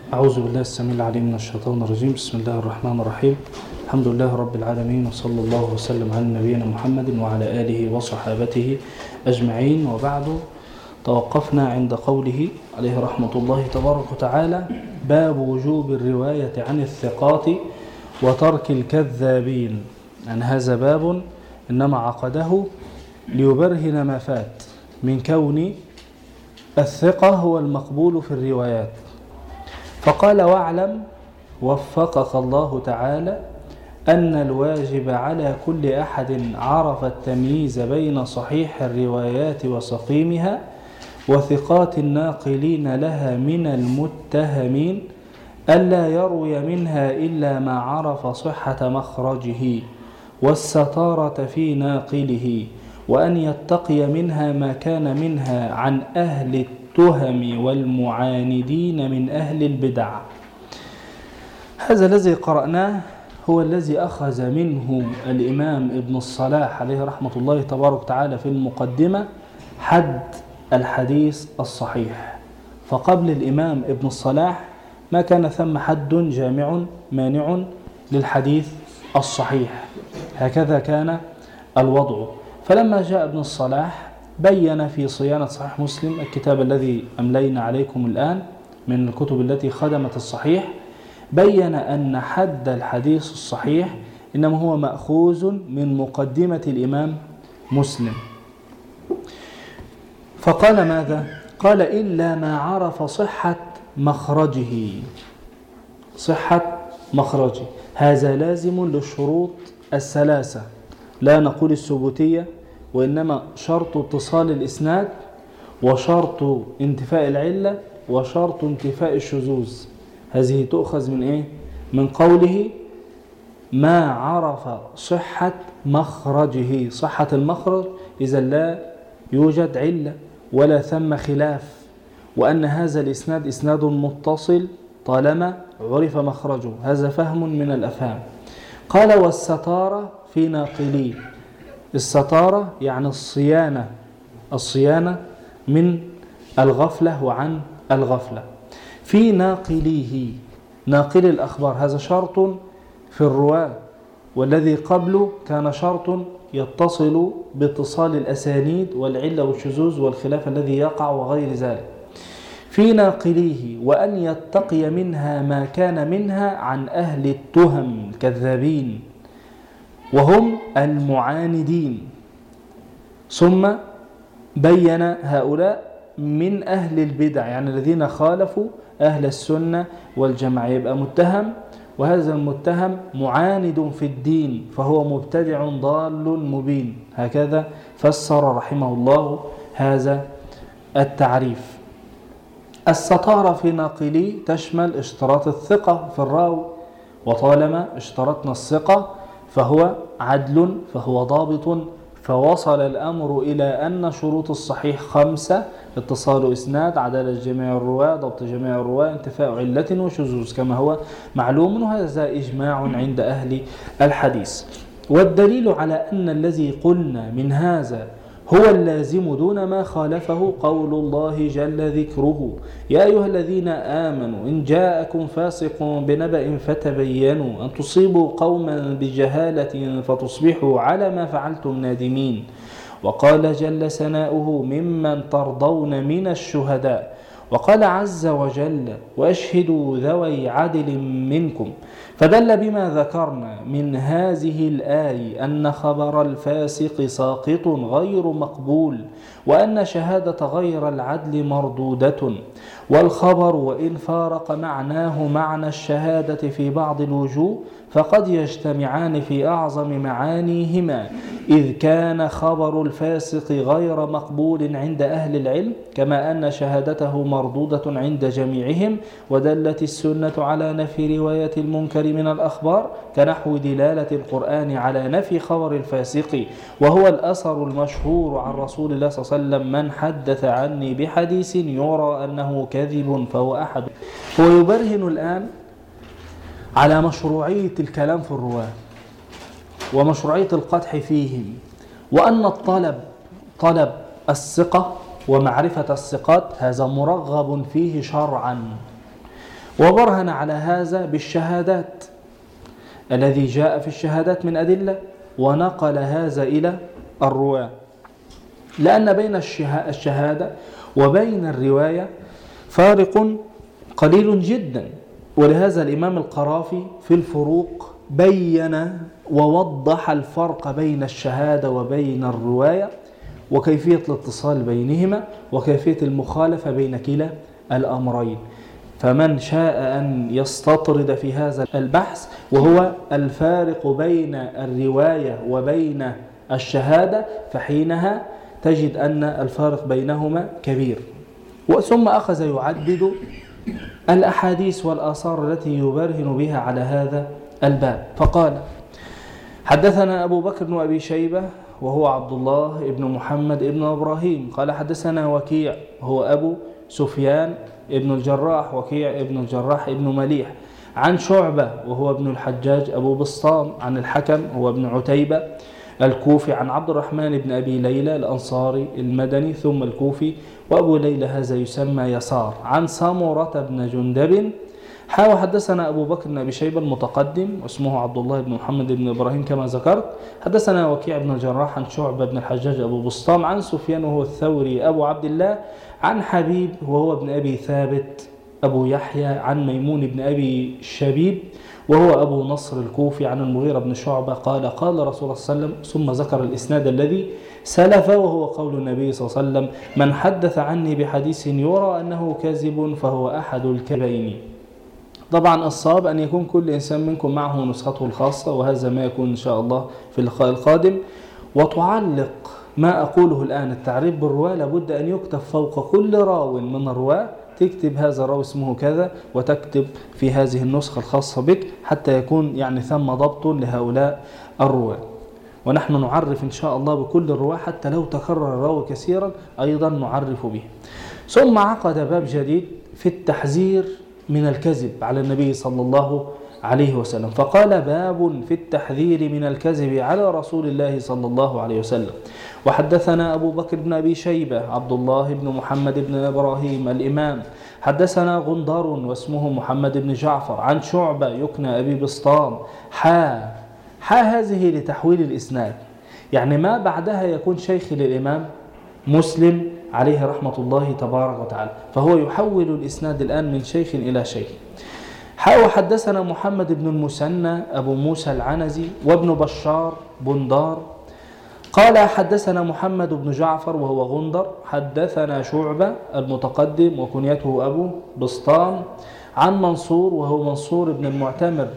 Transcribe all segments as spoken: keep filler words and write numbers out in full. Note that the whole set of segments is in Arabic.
أعوذ بالله السميع العليم من الشيطان الرجيم. بسم الله الرحمن الرحيم. الحمد لله رب العالمين، وصلى الله وسلم على نبينا محمد وعلى آله وصحابته أجمعين، وبعد. توقفنا عند قوله عليه رحمة الله تبارك وتعالى: باب وجوب الرواية عن الثقات وترك الكذابين. يعني هذا باب إنما عقده ليبرهن ما فات من كون الثقة هو المقبول في الروايات. فقال: واعلم وفقك الله تعالى أن الواجب على كل أحد عرف التمييز بين صحيح الروايات وسقيمها وثقات الناقلين لها من المتهمين ألا يروي منها إلا ما عرف صحة مخرجه والستارة في ناقله، وأن يتقي منها ما كان منها عن أهل التهم والمعاندين من أهل البدع. هذا الذي قرأناه هو الذي أخذ منه الإمام ابن الصلاح عليه رحمة الله تبارك وتعالى في المقدمة حد الحديث الصحيح. فقبل الإمام ابن الصلاح ما كان ثم حد جامع مانع للحديث الصحيح، هكذا كان الوضع. فلما جاء ابن الصلاح بين في صيانة صحيح مسلم، الكتاب الذي أملينا عليكم الآن من الكتب التي خدمت الصحيح، بين أن حد الحديث الصحيح إنما هو مأخوذ من مقدمة الإمام مسلم. فقال ماذا؟ قال: إلا ما عرف صحة مخرجه. صحة مخرجه هذا لازم للشروط الثلاثة، لا نقول الثبوتية، وإنما شرط اتصال الإسناد، وشرط انتفاء العلة، وشرط انتفاء الشذوذ. هذه تؤخذ من إيه؟ من قوله ما عرف صحة مخرجه. صحة المخرج إذا لا يوجد علة ولا ثم خلاف، وأن هذا الإسناد إسناد متصل طالما عرف مخرجه. هذا فهم من الأفهام. قال: والستارة في ناقليه. الستارة يعني الصيانة، الصيانة من الغفلة وعن الغفلة. في ناقليه، ناقل الأخبار، هذا شرط في الرواة، والذي قبله كان شرط يتصل باتصال الأسانيد والعلة والشذوذ والخلاف الذي يقع وغير ذلك. في ناقليه، وأن يتقي منها ما كان منها عن أهل التهم الكذابين وهم المعاندين. ثم بين هؤلاء من أهل البدع، يعني الذين خالفوا أهل السنة والجماعة. يبقى متهم، وهذا المتهم معاند في الدين، فهو مبتدع ضال مبين. هكذا فسر رحمه الله هذا التعريف. الستارة في ناقلي تشمل اشتراط الثقة في الراوي، وطالما اشترطنا الثقة فهو عدل، فهو ضابط. فوصل الأمر إلى أن شروط الصحيح خمسة: اتصال إسناد، عدالة جميع الرواة، ضبط جميع الرواة، انتفاء علة وشذوذ، كما هو معلوم، وهذا إجماع عند أهل الحديث. والدليل على أن الذي قلنا من هذا هو اللازم دون ما خالفه قول الله جل ذكره: يا أيها الذين آمنوا إن جاءكم فاسق بنبأ فتبينوا أن تصيبوا قوما بجهالة فتصبحوا على ما فعلتم نادمين. وقال جل ثناؤه: ممن ترضون من الشهداء. وقال عز وجل: وأشهدوا ذوي عدل منكم. فدل بما ذكرنا من هذه الآية أن خبر الفاسق ساقط غير مقبول، وأن شهادة غير العدل مردودة. والخبر وإن فارق معناه معنى الشهادة في بعض الوجوه فقد يجتمعان في أعظم معانيهما، إذ كان خبر الفاسق غير مقبول عند أهل العلم، كما أن شهادته مردودة عند جميعهم. ودلت السنة على نفي رواية المنكر من الأخبار، كنحو دلالة القرآن على نفي خبر الفاسق، وهو الأثر المشهور عن رسول الله صلى الله عليه وسلم: من حدث عني بحديث يرى أنه كذب فهو أحد. هو يبرهن الآن على مشروعية الكلام في الرواة ومشروعية القدح فيهم، وأن الطلب طلب الثقة ومعرفة الثقات هذا مرغب فيه شرعا، وبرهن على هذا بالشهادات الذي جاء في الشهادات من أدلة، ونقل هذا إلى الرواة، لأن بين الشهادة وبين الرواية فارق قليل جدا. ولهذا الإمام القرافي في الفروق بين ووضح الفرق بين الشهادة وبين الرواية، وكيفية الاتصال بينهما، وكيفية المخالفة بين كلا الأمرين. فمن شاء أن يستطرد في هذا البحث وهو الفارق بين الرواية وبين الشهادة، فحينها تجد أن الفارق بينهما كبير. ثم أخذ يعدد الأحاديث والآثار التي يبرهن بها على هذا الباب، فقال: حدثنا أبو بكر بن أبي شيبة وهو عبد الله بن محمد بن إبراهيم قال حدثنا وكيع هو أبو سفيان ابن الجراح، وكيع ابن الجراح ابن مليح، عن شعبة وهو ابن الحجاج أبو بسطام، عن الحكم هو ابن عتيبة الكوفي، عن عبد الرحمن بن أبي ليلى الأنصاري المدني ثم الكوفي، وأبو ليلى هذا يسمى يسار، عن سمرة بن جندب. حاول حدثنا أبو بكر بن أبي شيبة المتقدم واسمه عبد الله بن محمد بن إبراهيم كما ذكرت. حدثنا وكيع بن الجراح عن شعبة بن الحجاج أبو بسطام، عن سفيان وهو الثوري أبو عبد الله، عن حبيب وهو ابن أبي ثابت أبو يحيى، عن ميمون بن أبي شبيب وهو أبو نصر الكوفي، عن المغيرة بن شعبة قال قال رسول الله صلى الله عليه وسلم، ثم ذكر الإسناد الذي سلف وهو قول النبي صلى الله عليه وسلم: من حدث عني بحديث يرى أنه كاذب فهو أحد الكذبين. طبعا الصواب أن يكون كل إنسان منكم معه نسخته الخاصة، وهذا ما يكون إن شاء الله في اللقاء القادم. وتعلق ما أقوله الآن التعريف بالرواة لابد أن يكتب فوق كل راو من الرواة، تكتب هذا الراوي اسمه كذا، وتكتب في هذه النسخة الخاصة بك حتى يكون يعني ثم ضبط لهؤلاء الرواة. ونحن نعرف إن شاء الله بكل الرواة حتى لو تكرر الراوي كثيرا أيضا نعرف به. ثم عقد باب جديد في التحذير من الكذب على النبي صلى الله عليه وسلم، فقال: باب في التحذير من الكذب على رسول الله صلى الله عليه وسلم. وحدثنا أبو بكر بن أبي شيبة عبد الله بن محمد بن إبراهيم الإمام، حدثنا غندر واسمه محمد بن جعفر، عن شعبة يكنى أبي بسطام. حا حا هذه لتحويل الإسناد، يعني ما بعدها يكون شيخ للإمام مسلم عليه رحمة الله تبارك وتعالى، فهو يحول الإسناد الآن من شيخ إلى شيخ. حاول حدثنا محمد بن المثنى أبو موسى العنزي وابن بشار بندار قال حدثنا محمد بن جعفر وهو غندر، حدثنا شعبة المتقدم وكنيته أبو بسطام، عن منصور وهو منصور بن المعتمر،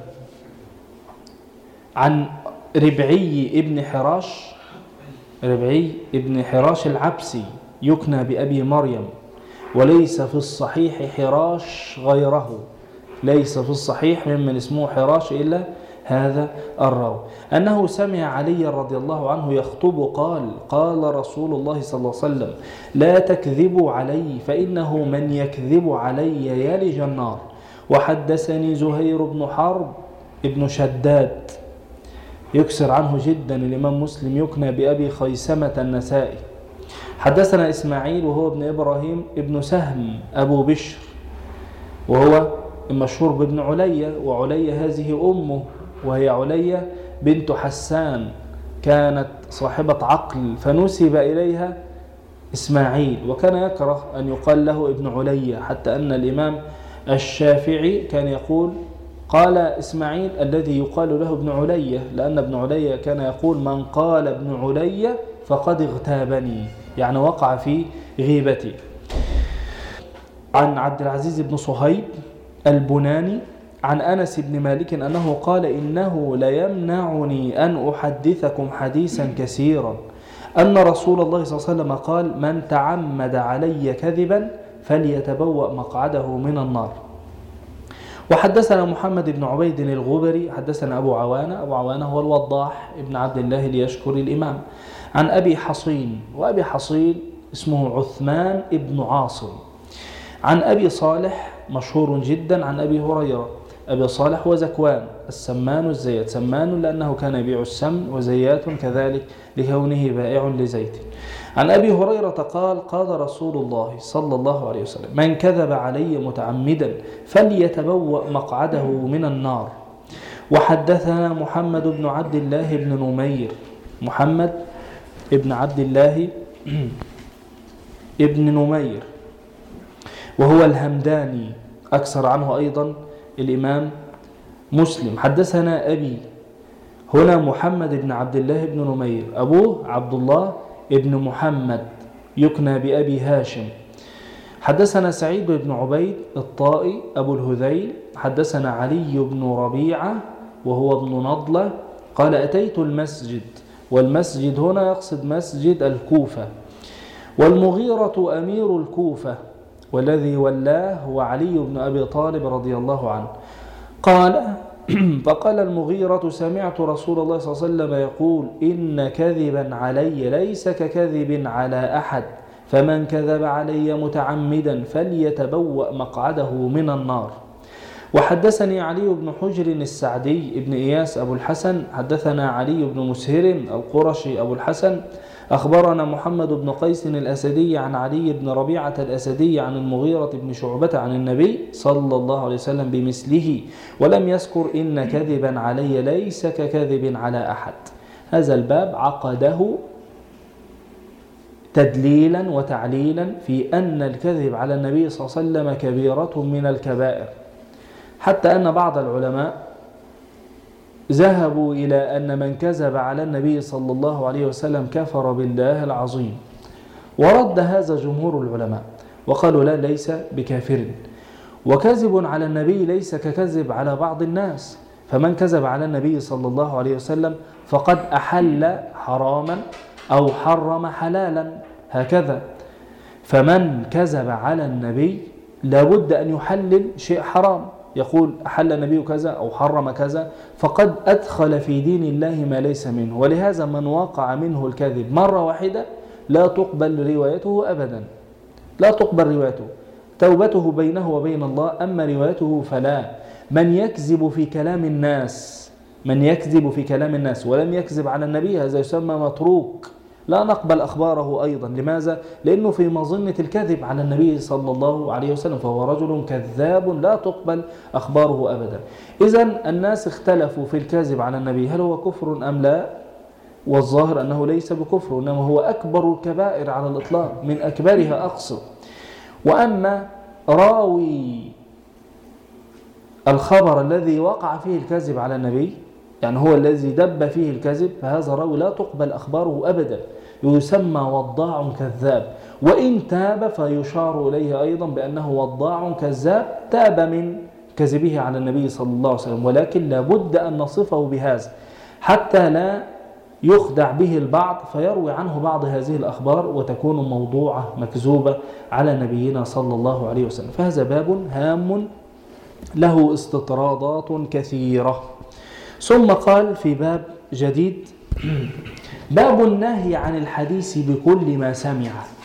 عن ربعي ابن حراش ربعي ابن حراش العبسي يكنى بأبي مريم، وليس في الصحيح حراش غيره، ليس في الصحيح ممن اسمه حراش إلا هذا الراوي، أنه سمع علي رضي الله عنه يخطب قال: قال رسول الله صلى الله عليه وسلم: لا تكذبوا علي فإنه من يكذب علي يلج النار. وحدثني زهير بن حرب ابن شداد يكسر عنه جدا الإمام مسلم يكنى بأبي خيسمة النسائي. حدثنا إسماعيل وهو ابن إبراهيم ابن سهم أبو بشر وهو المشهور بابن علية، وعلية هذه أمه وهي علية بنت حسان، كانت صاحبة عقل فنسب إليها إسماعيل، وكان يكره أن يقال له ابن علية، حتى أن الإمام الشافعي كان يقول: قال إسماعيل الذي يقال له ابن علية، لأن ابن علية كان يقول: من قال ابن علية فقد اغتابني، يعني وقع في غيبتي. عن عبد العزيز بن صهيب البناني عن أنس بن مالك أنه قال: إنه ليمنعني أن أحدثكم حديثا كثيرا أن رسول الله صلى الله عليه وسلم قال: من تعمد علي كذبا فليتبوأ مقعده من النار. وحدثنا محمد بن عبيد الغبري حدثنا أبو عوانة، أبو عوانة هو الوضاح ابن عبد الله ليشكر الإمام، عن أبي حصين، وأبي حصين اسمه عثمان ابن عاصم، عن أبي صالح مشهور جدا عن أبي هريرة. أبي صالح وزكوان السمان الزيات، سمان لأنه كان يبيع السمن، وزيات كذلك لكونه بائع لزيت. عن أبي هريرة قال قال رسول الله صلى الله عليه وسلم من كذب علي متعمدا فليتبوأ مقعده من النار. وحدثنا محمد بن عبد الله بن نمير محمد بن عبد الله ابن نمير وهو الهمداني، أكثر عنه أيضا الإمام مسلم. حدثنا أبي، هنا محمد بن عبد الله بن نمير، أبوه عبد الله ابن محمد يكنى بأبي هاشم. حدثنا سعيد بن عبيد الطائي أبو الهذيل. حدثنا علي بن ربيعة وهو ابن نضلة قال أتيت المسجد، والمسجد هنا يقصد مسجد الكوفة، والمغيرة أمير الكوفة والذي ولاه هو علي بن أبي طالب رضي الله عنه. قال فقال المغيرة سمعت رسول الله صلى الله عليه وسلم يقول إن كذبا علي ليس ككذب على أحد، فمن كذب علي متعمدا فليتبوأ مقعده من النار. وحدثني علي بن حجر السعدي ابن إياس أبو الحسن. حدثنا علي بن مسهر القرشي أبو الحسن. أخبرنا محمد بن قيس الأسدي عن علي بن ربيعة الأسدي عن المغيرة بن شعبة عن النبي صلى الله عليه وسلم بمثله، ولم يذكر إن كذبا علي ليس ككذب على أحد. هذا الباب عقده تدليلا وتعليلا في أن الكذب على النبي صلى الله عليه وسلم كبيرة من الكبائر، حتى أن بعض العلماء ذهبوا إلى أن من كذب على النبي صلى الله عليه وسلم كفر بالله العظيم، ورد هذا جمهور العلماء وقالوا لا ليس بكافر، وكذب على النبي ليس ككذب على بعض الناس، فمن كذب على النبي صلى الله عليه وسلم فقد أحل حراما أو حرم حلالا هكذا. فمن كذب على النبي لابد أن يحلل شيء حرام، يقول أحل النبي كذا أو حرم كذا، فقد أدخل في دين الله ما ليس منه. ولهذا من وقع منه الكذب مرة واحدة لا تقبل روايته أبدا، لا تقبل روايته، توبته بينه وبين الله، أما روايته فلا. من يكذب في كلام الناس من يكذب في كلام الناس ولم يكذب على النبي هذا يسمى متروك، لا نقبل أخباره أيضا. لماذا؟ لأنه في مظنة الكذب على النبي صلى الله عليه وسلم، فهو رجل كذاب لا تقبل أخباره أبدا. إذن الناس اختلفوا في الكذب على النبي هل هو كفر أم لا، والظاهر أنه ليس بكفر، إنما هو أكبر الكبائر على الإطلاق، من أكبرها أقصد. وأما راوي الخبر الذي وقع فيه الكذب على النبي، يعني هو الذي دب فيه الكذب، فهذا الراوي لا تقبل أخباره أبدا، يسمى وضاع كذاب. وإن تاب فيشار إليه أيضا بأنه وضاع كذاب تاب من كذبه على النبي صلى الله عليه وسلم، ولكن لابد أن نصفه بهذا حتى لا يخدع به البعض فيروي عنه بعض هذه الأخبار وتكون موضوعة مكذوبة على نبينا صلى الله عليه وسلم. فهذا باب هام له استطرادات كثيرة. ثم قال في باب جديد باب النهي عن الحديث بكل ما سمع.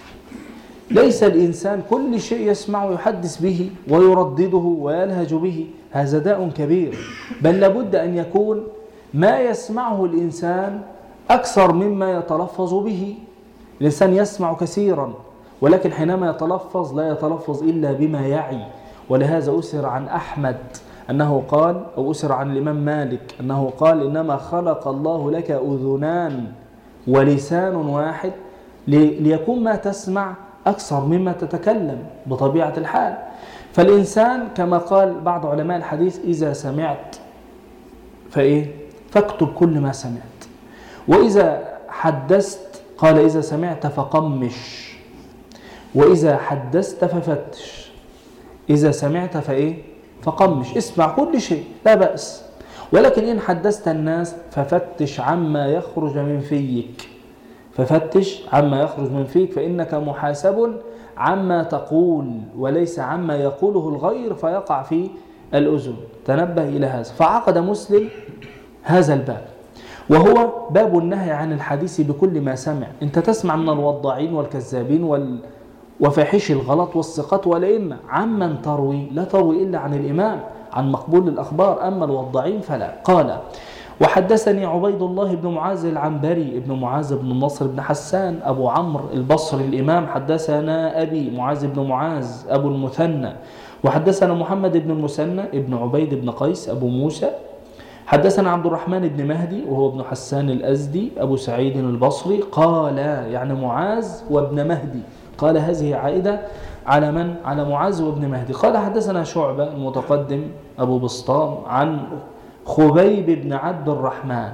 ليس الإنسان كل شيء يسمعه يحدث به ويردده ويلهج به، هذا داء كبير، بل لابد أن يكون ما يسمعه الإنسان أكثر مما يتلفظ به. الإنسان يسمع كثيرا ولكن حينما يتلفظ لا يتلفظ إلا بما يعي. ولهذا أسر عن أحمد أنه قال، أو أسر عن الإمام مالك أنه قال إنما خلق الله لك أذنان ولسان واحد ليكون ما تسمع أكثر مما تتكلم بطبيعة الحال. فالإنسان كما قال بعض علماء الحديث إذا سمعت فإيه فاكتب كل ما سمعت، وإذا حدثت قال إذا سمعت فقمش، وإذا حدثت ففتش. إذا سمعت فإيه فقمش، اسمع كل شيء لا بأس، ولكن إن حدثت الناس ففتش عما يخرج من فيك، ففتش عما يخرج من فيك فإنك محاسب عما تقول وليس عما يقوله الغير فيقع في الأذن. تنبه إلى هذا. فعقد مسلم هذا الباب وهو باب النهي عن الحديث بكل ما سمع. أنت تسمع من الوضاعين والكذابين وال وفاحش الغلط والسقط والأئمة، عمن تروي لا تروي إلا عن الإمام، عن مقبول الأخبار، أما الوضاعين فلا. قال وحدثني عبيد الله بن معاذ العنبري ابن معاذ بن النصر بن حسان أبو عمرو البصري الإمام. حدثنا أبي معاذ بن معاذ أبو المثنى. وحدثنا محمد بن المثنى ابن عبيد بن قيس أبو موسى. حدثنا عبد الرحمن بن مهدي وهو ابن حسان الأزدي أبو سعيد البصري قال، يعني معاذ وابن مهدي، قال هذه عائدة على من؟ على معاذ وابن مهدي. قال حدثنا شعبة المتقدم أبو بسطام عن خبيب بن عبد الرحمن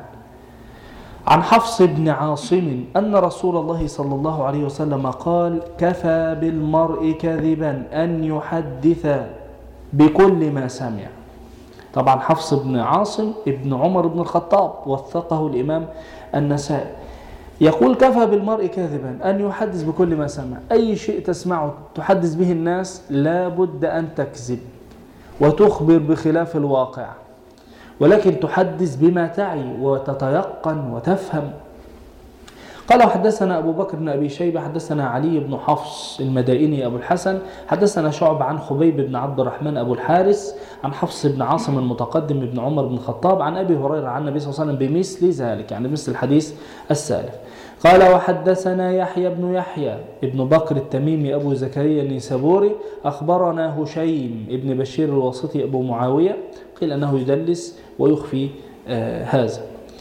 عن حفص بن عاصم أن رسول الله صلى الله عليه وسلم قال: كفى بالمرء كذبا أن يحدث بكل ما سمع. طبعا حفص بن عاصم ابن عمر بن الخطاب وثقه الإمام النسائي، يقول: كفى بالمرء كذبا أن يحدث بكل ما سمع. أي شيء تسمعه تحدث به الناس لا بد أن تكذب وتخبر بخلاف الواقع، ولكن تحدث بما تعي وتتيقن وتفهم. قال: وحدثنا أبو بكر بن أبي شيبة حدثنا علي بن حفص المدائني أبو الحسن حدثنا شعب عن خبيب بن عبد الرحمن أبو الحارث عن حفص بن عاصم المتقدم بن عمر بن الخطاب عن أبي هريرة عن النبي صلى الله عليه وسلم بمثل ذلك، يعني مثل الحديث السالف. قال: وحدثنا يحيى بن يحيى ابن بكر التميمي أبو زكريا النيسابوري أخبرنا هشيم ابن بشير الواسطي أبو معاوية، قيل أنه يدلس ويخفي آه هذا،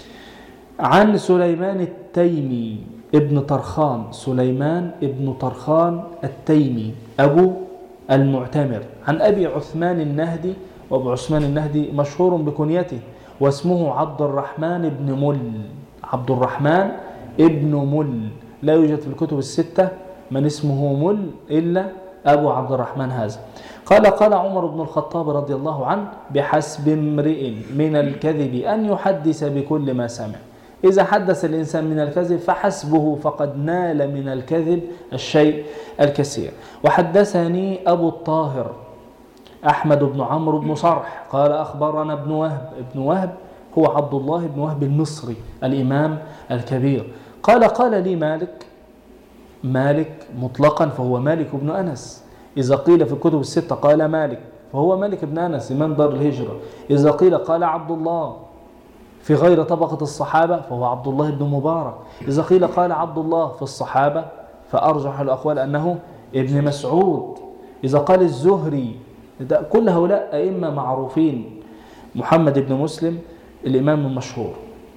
عن سليمان التيمي ابن طرخان، سليمان ابن طرخان التيمي أبو المعتمر، عن أبي عثمان النهدي، وأبو عثمان النهدي مشهور بكنيته واسمه عبد الرحمن بن مل، عبد الرحمن ابن مل، لا يوجد في الكتب الستة من اسمه مل إلا أبو عبد الرحمن هذا. قال: قال عمر بن الخطاب رضي الله عنه: بحسب امرئ من الكذب أن يحدث بكل ما سمع. إذا حدث الإنسان من الكذب فحسبه، فقد نال من الكذب الشيء الكثير. وحدثني أبو الطاهر أحمد بن عمرو بن صرح قال: أخبرنا ابن وهب، ابن وهب هو عبد الله بن وهب المصري الإمام الكبير. قال: قال لي مالك، مالك مطلقا فهو مالك بن أنس، إذا قيل في الكتب الستة قال مالك فهو مالك بن أنس إمام دار الهجرة، إذا قيل قال عبد الله في غير طبقة الصحابة فهو عبد الله بن مبارك، إذا قيل قال عبد الله في الصحابة فأرجح الأقوال أنه ابن مسعود، إذا قال الزهري، كل هؤلاء أئمة معروفين. محمد بن مسلم الإمام المشهور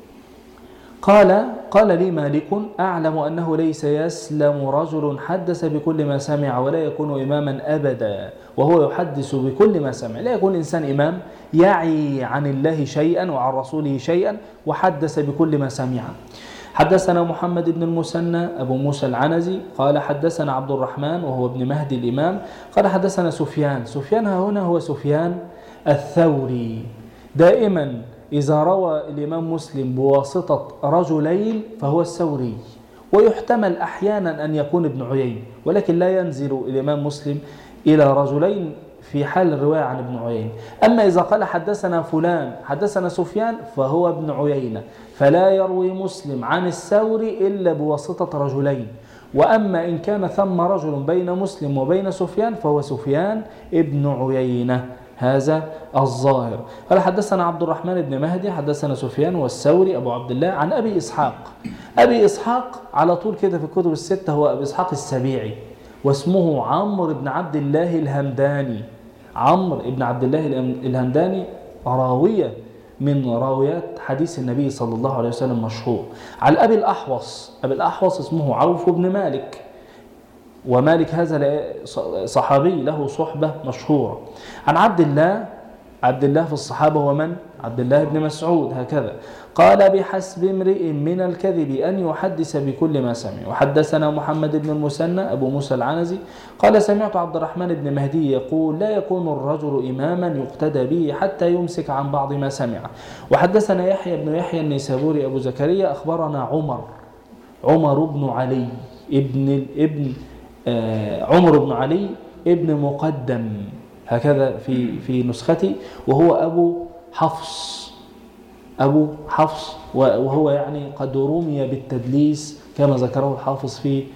قال: قال لي مالك: أعلم أنه ليس يسلم رجل حدث بكل ما سمع ولا يكون إماما أبدا، وهو يحدث بكل ما سمع. لا يكون إنسان إمام يعي عن الله شيئا وعن رسوله شيئا وحدث بكل ما سمع. حدثنا محمد بن المثنى أبو موسى العنزي قال: حدثنا عبد الرحمن وهو ابن مهدي الإمام قال: حدثنا سفيان. سفيان هنا هو سفيان الثوري. دائما إذا روى الإمام مسلم بواسطة رجلين فهو الثوري، ويحتمل أحيانا أن يكون ابن عيينة، ولكن لا ينزل الإمام مسلم إلى رجلين في حال الرواية عن ابن عيينة. أما إذا قال حدثنا فلان حدثنا سفيان فهو ابن عيينة، فلا يروي مسلم عن الثوري إلا بواسطة رجلين. وأما إن كان ثم رجل بين مسلم وبين سفيان فهو سفيان ابن عيينة، هذا الظاهر. قال: حدثنا عبد الرحمن بن مهدي حدثنا سفيان والثوري أبو عبد الله عن أبي إسحاق. أبي إسحاق على طول كده في الكتب الستة هو أبي إسحاق السبيعي، واسمه عمرو بن عبد الله الهمداني. عمرو بن عبد الله الهمداني راوية من راويات حديث النبي صلى الله عليه وسلم مشهور. عن أبي الأحوص، أبي الأحوص اسمه عوف بن مالك، ومالك هذا صحابي له صحبة مشهورة. عن عبد الله، عبد الله في الصحابة ومن؟ عبد الله بن مسعود هكذا. قال: بحسب امرئ من الكذب أن يحدث بكل ما سمع. وحدثنا محمد بن المثنى أبو موسى العنزي قال: سمعت عبد الرحمن بن مهدي يقول: لا يكون الرجل إماما يقتدى به حتى يمسك عن بعض ما سمع. وحدثنا يحيى بن يحيى النيسابوري أبو زكريا أخبرنا عمر، عمر بن علي ابن ابن آه عمر بن علي ابن مقدم هكذا في في نسختي، وهو أبو حفص، أبو حفص، وهو يعني قد رمي بالتدليس كما ذكره الحافظ في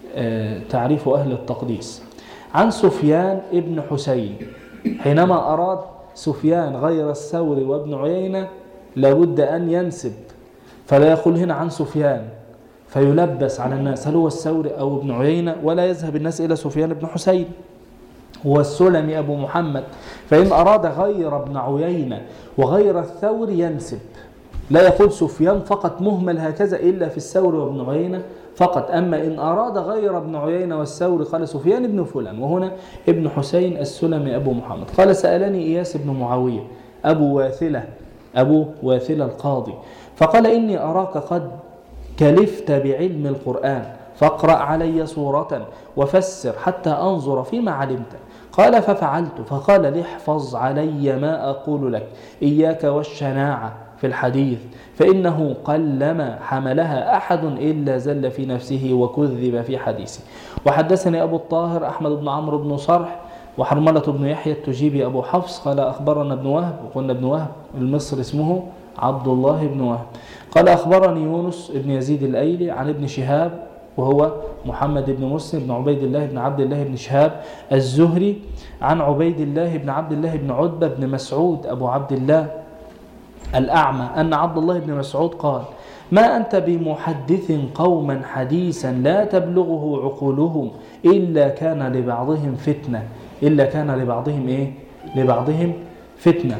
تعريف أهل التقديس. عن سفيان ابن حسين، حينما أراد سفيان غير الثوري وابن عيينة لابد أن ينسب، فلا يقول هنا عن سفيان فيلبس على الناس هل هو الثوري أو ابن عيينة، ولا يذهب الناس إلى سفيان بن حسين هو السلمي أبو محمد، فإن أراد غير ابن عيينة وغير الثوري ينسب، لا يقول سفيان فقط مهمل هكذا إلا في الثوري وابن عيينة فقط. أما إن أراد غير ابن عيينة والثوري قال سفيان بن فلان، وهنا ابن حسين السلمي أبو محمد. قال سألني إياس بن معاوية أبو واثلة أبو واثلة القاضي فقال إني أراك قد كلفت بعلم القرآن فاقرأ علي سورة وفسر حتى أنظر فيما علمت. قال ففعلت، فقال لي احفظ علي ما أقول لك، إياك والشناعة في الحديث فإنه قلما حملها أحد إلا زل في نفسه وكذب في حديثه. وحدثني أبو الطاهر أحمد بن عمرو بن صرح وحرملة بن يحيى التجيبي أبو حفص قال أخبرنا ابن وهب، وقلنا ابن وهب المصري اسمه عبد الله بن وهب، قال أخبرني يونس بن يزيد الأيلي عن ابن شهاب وهو محمد بن مسلم بن عبيد الله بن عبد الله بن شهاب الزهري عن عبيد الله بن عبد الله بن عتبة بن مسعود أبو عبد الله الأعمى أن عبد الله بن مسعود قال ما أنت بمحدث قوما حديثا لا تبلغه عقولهم إلا كان لبعضهم فتنة إلا كان لبعضهم إيه؟ لبعضهم فتنة.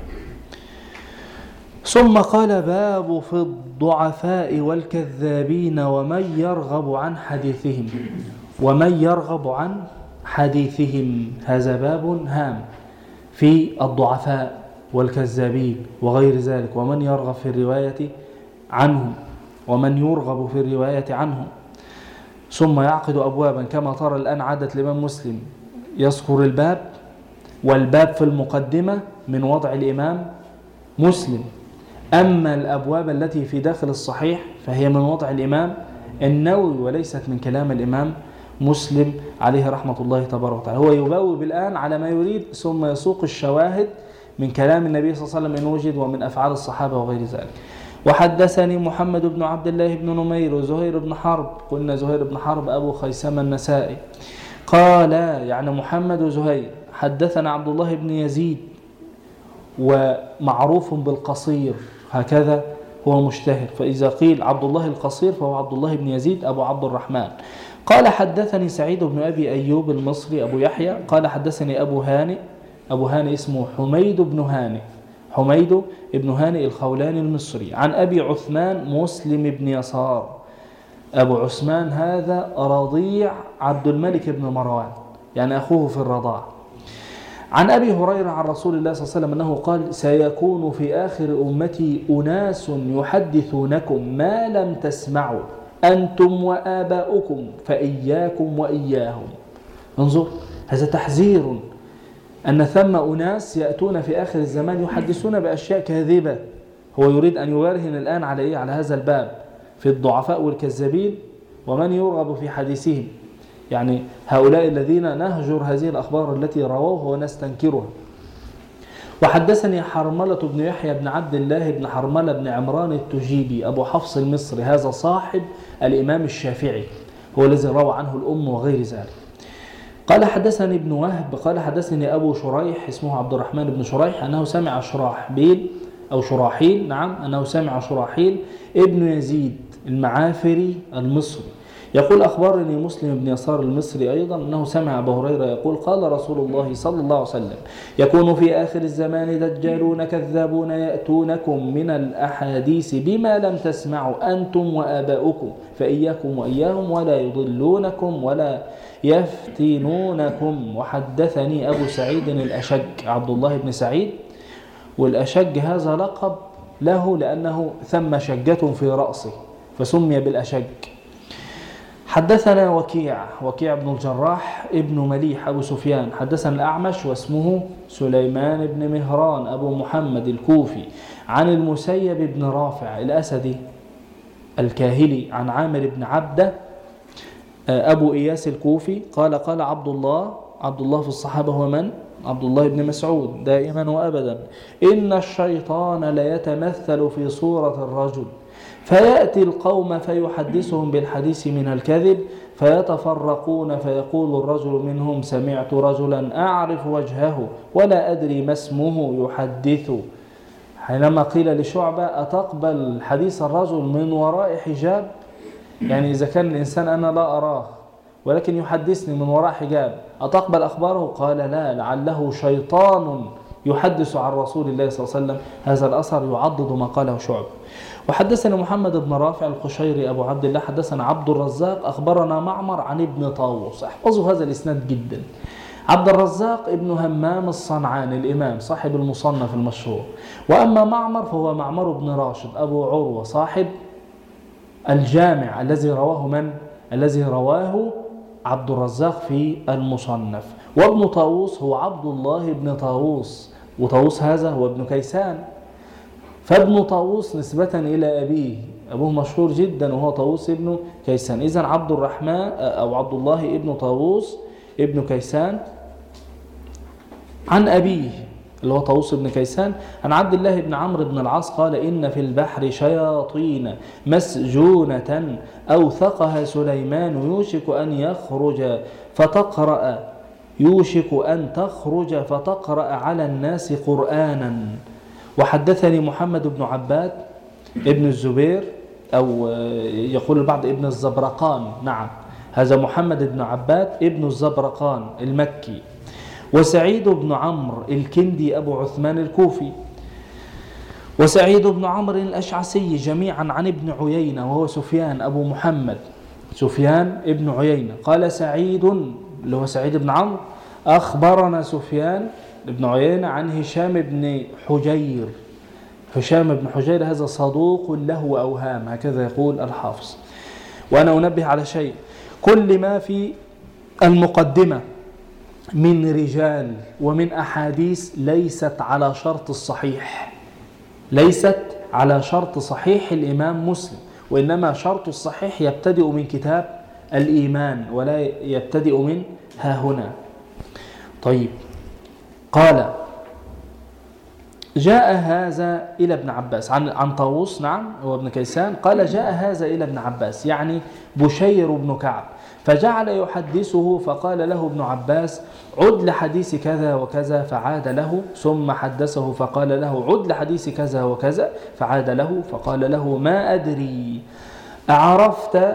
ثم قال باب في الضعفاء والكذابين ومن يرغب عن حديثهم ومن يرغب عن حديثهم هذا باب هام في الضعفاء والكذابين وغير ذلك، ومن يرغب في الرواية عنهم ومن يرغب في الرواية عنهم. ثم يعقد أبوابا كما ترى الآن عادة الإمام مسلم يذكر الباب، والباب في المقدمة من وضع الإمام مسلم، أما الأبواب التي في داخل الصحيح فهي من وضع الإمام النووي وليست من كلام الإمام مسلم عليه رحمة الله تبارك وتعالى. هو يبوب الآن على ما يريد ثم يسوق الشواهد من كلام النبي صلى الله عليه وسلم إن وجد ومن أفعال الصحابة وغير ذلك. وحدثني محمد بن عبد الله بن نمير وزهير بن حرب، قلنا زهير بن حرب أبو خيثمة النسائي، قال يعني محمد وزهير حدثنا عبد الله بن يزيد ومعروف بالقصير هكذا هو مشتهر، فإذا قيل عبد الله القصير فهو عبد الله بن يزيد أبو عبد الرحمن. قال حدثني سعيد بن أبي أيوب المصري أبو يحيى قال حدثني أبو هانئ أبو هانئ اسمه حميد بن هانئ حميد بن هانئ الخولاني المصري عن أبي عثمان مسلم بن يسار. أبو عثمان هذا رضيع عبد الملك بن مروان يعني أخوه في الرضاع. عن أبي هريرة عن رسول الله صلى الله عليه وسلم أنه قال سيكون في آخر أمتي أناس يحدثونكم ما لم تسمعوا أنتم وآباؤكم فإياكم وإياهم. انظر هذا تحذير أن ثم أناس يأتون في آخر الزمان يحدثون بأشياء كاذبة. هو يريد أن يبرهن الآن على إيه؟ على هذا الباب في الضعفاء والكذابين ومن يرغب في حديثهم، يعني هؤلاء الذين نهجر هذه الأخبار التي رووها ونستنكرها. وحدثني حرملة بن يحيى بن عبد الله بن حرملة بن عمران التجيبي أبو حفص المصري، هذا صاحب الإمام الشافعي هو الذي روى عنه الأم وغير ذلك. قال حدثني ابن وهب قال حدثني أبو شريح اسمه عبد الرحمن بن شريح أنه سمع شراحبيل أو شراحيل نعم أنه سمع شراحيل ابن يزيد المعافري المصري يقول أخبرني مسلم بن يسار المصري أيضا أنه سمع أبو هريرة يقول قال رسول الله صلى الله عليه وسلم يكون في آخر الزمان دجالون كذابون يأتونكم من الأحاديث بما لم تسمعوا أنتم وآباؤكم فإياكم وإياهم ولا يضلونكم ولا يفتنونكم. وحدثني أبو سعيد الأشج عبد الله بن سعيد، والأشج هذا لقب له لأنه ثم شجة في رأسه فسمي بالأشج. حدثنا وكيع وكيع بن الجراح ابن مليح أبو سفيان حدثنا الأعمش واسمه سليمان بن مهران أبو محمد الكوفي عن المسيب بن رافع الأسدي الكاهلي عن عامر بن عبده أبو إياس الكوفي قال قال عبد الله عبد الله في الصحابة هو من؟ عبد الله بن مسعود دائما وأبدا إن الشيطان ليتمثل في صورة الرجل فيأتي القوم فيحدثهم بالحديث من الكذب فيتفرقون فيقول الرجل منهم سمعت رجلا أعرف وجهه ولا أدري ما اسمه يحدث حينما قيل لشعبة أتقبل حديث الرجل من وراء حجاب، يعني إذا كان الإنسان أنا لا أراه ولكن يحدثني من وراء حجاب أتقبل أخباره؟ قال لا، لعله شيطان يحدث عن رسول الله صلى الله عليه وسلم. هذا الأثر يعضد ما قاله شعبة. وحدثنا محمد بن رافع القشيري أبو عبد الله حدثنا عبد الرزاق أخبرنا معمر عن ابن طاووس. احفظوا هذا الإسناد جدا. عبد الرزاق ابن همام الصنعاني الإمام صاحب المصنف المشهور، وأما معمر فهو معمر بن راشد أبو عروة صاحب الجامع الذي رواه من؟ الذي رواه عبد الرزاق في المصنف. وابن طاووس هو عبد الله بن طاووس، وطاووس هذا هو ابن كيسان، فابن طاووس نسبة إلى أبيه، أبوه مشهور جدا وهو طاووس ابن كيسان. إذن عبد الرحمن أو عبد الله ابن طاووس ابن كيسان عن أبيه اللي هو طاووس بن كيسان عن عبد الله بن عمرو بن العاص قال إن في البحر شياطين مسجونة أوثقها سليمان يوشك أن يخرج فتقرأ يوشك أن تخرج فتقرأ على الناس قرآنا. وحدثني محمد بن عباد ابن الزبير أو يقول البعض ابن الزبرقان، نعم هذا محمد بن عباد ابن الزبرقان المكي، وسعيد بن عمرو الكندي أبو عثمان الكوفي، وسعيد بن عمرو الأشعثي جميعا عن ابن عيينة وهو سفيان أبو محمد سفيان ابن عيينة. قال سعيد اللي هو سعيد بن عمرو أخبرنا سفيان ابن عيينة عن هشام بن حجير. هشام بن حجير هذا صدوق له أوهام، هكذا يقول الحافظ. وأنا أنبه على شيء، كل ما في المقدمة من رجال ومن أحاديث ليست على شرط الصحيح، ليست على شرط صحيح الإمام مسلم، وإنما شرط الصحيح يبتدئ من كتاب الإيمان ولا يبتدئ من ها هنا. طيب، قال جاء هذا إلى ابن عباس عن عن طاووس، نعم هو ابن كيسان، قال جاء هذا إلى ابن عباس يعني بشير بن كعب، فجعل يحدثه فقال له ابن عباس عد لحديث كذا وكذا، فعاد له، ثم حدثه فقال له عد لحديث كذا وكذا، فعاد له فقال له ما أدري أعرفت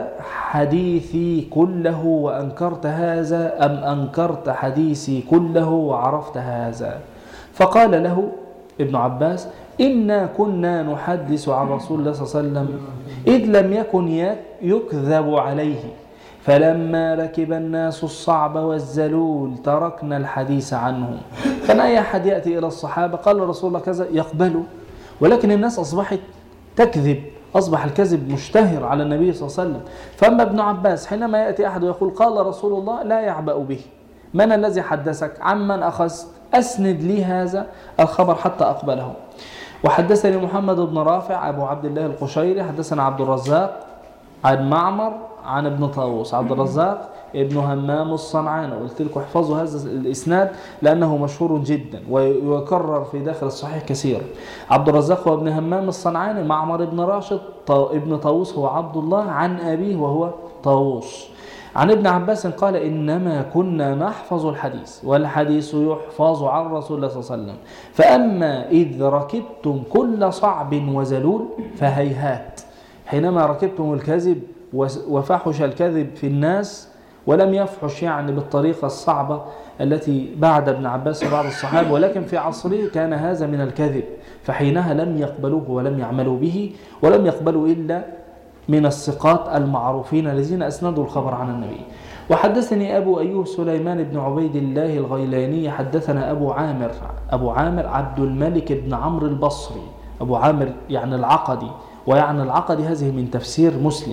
حديثي كله وأنكرت هذا أم أنكرت حديثي كله وعرفت هذا؟ فقال له ابن عباس إنا كنا نحدث عن رسول الله صلى الله عليه وسلم إذ لم يكن يكذب عليه، فلما ركب الناس الصعب والزلول تركنا الحديث عنهم. كان أي أحد يأتي إلى الصحابة قال رسول الله كذا يقبله، ولكن الناس أصبحت تكذب، أصبح الكذب مشتهر على النبي صلى الله عليه وسلم. فأما ابن عباس حينما يأتي أحد ويقول قال رسول الله لا يعبأ به، من الذي حدثك؟ عمن أخذت؟ أسند لي هذا الخبر حتى أقبله. وحدثني محمد بن رافع أبو عبد الله القشيري حدثنا عبد الرزاق عن معمر عن ابن طاووس. عبد الرزاق ابن همام الصنعاني، قلت لكم احفظوا هذا الإسناد لأنه مشهور جدا ويكرر في داخل الصحيح كثيرا. عبد الرزاق هو ابن همام الصنعاني، معمر ابن راشد، ابن طاووس هو عبد الله عن أبيه وهو طاووس. عن ابن عباس قال إنما كنا نحفظ الحديث والحديث يحفظ عن رسول الله صلى الله عليه وسلم، فأما إذ ركبتم كل صعب وزلول فهيهات. حينما ركبتم الكذب وفحش الكذب في الناس ولم يفحش يعني بالطريقة الصعبة التي بعد ابن عباس وبعض الصحابة، ولكن في عصره كان هذا من الكذب، فحينها لم يقبلوه ولم يعملوا به، ولم يقبلوا إلا من الثقات المعروفين الذين أسندوا الخبر عن النبي. وحدثني أبو أيوب سليمان بن عبيد الله الغيلاني حدثنا أبو عامر أبو عامر عبد الملك بن عمرو البصري. أبو عامر يعني العقدي، ويعني العقدي هذه من تفسير مسلم.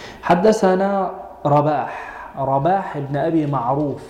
حدثنا رباح رباح بن أبي معروف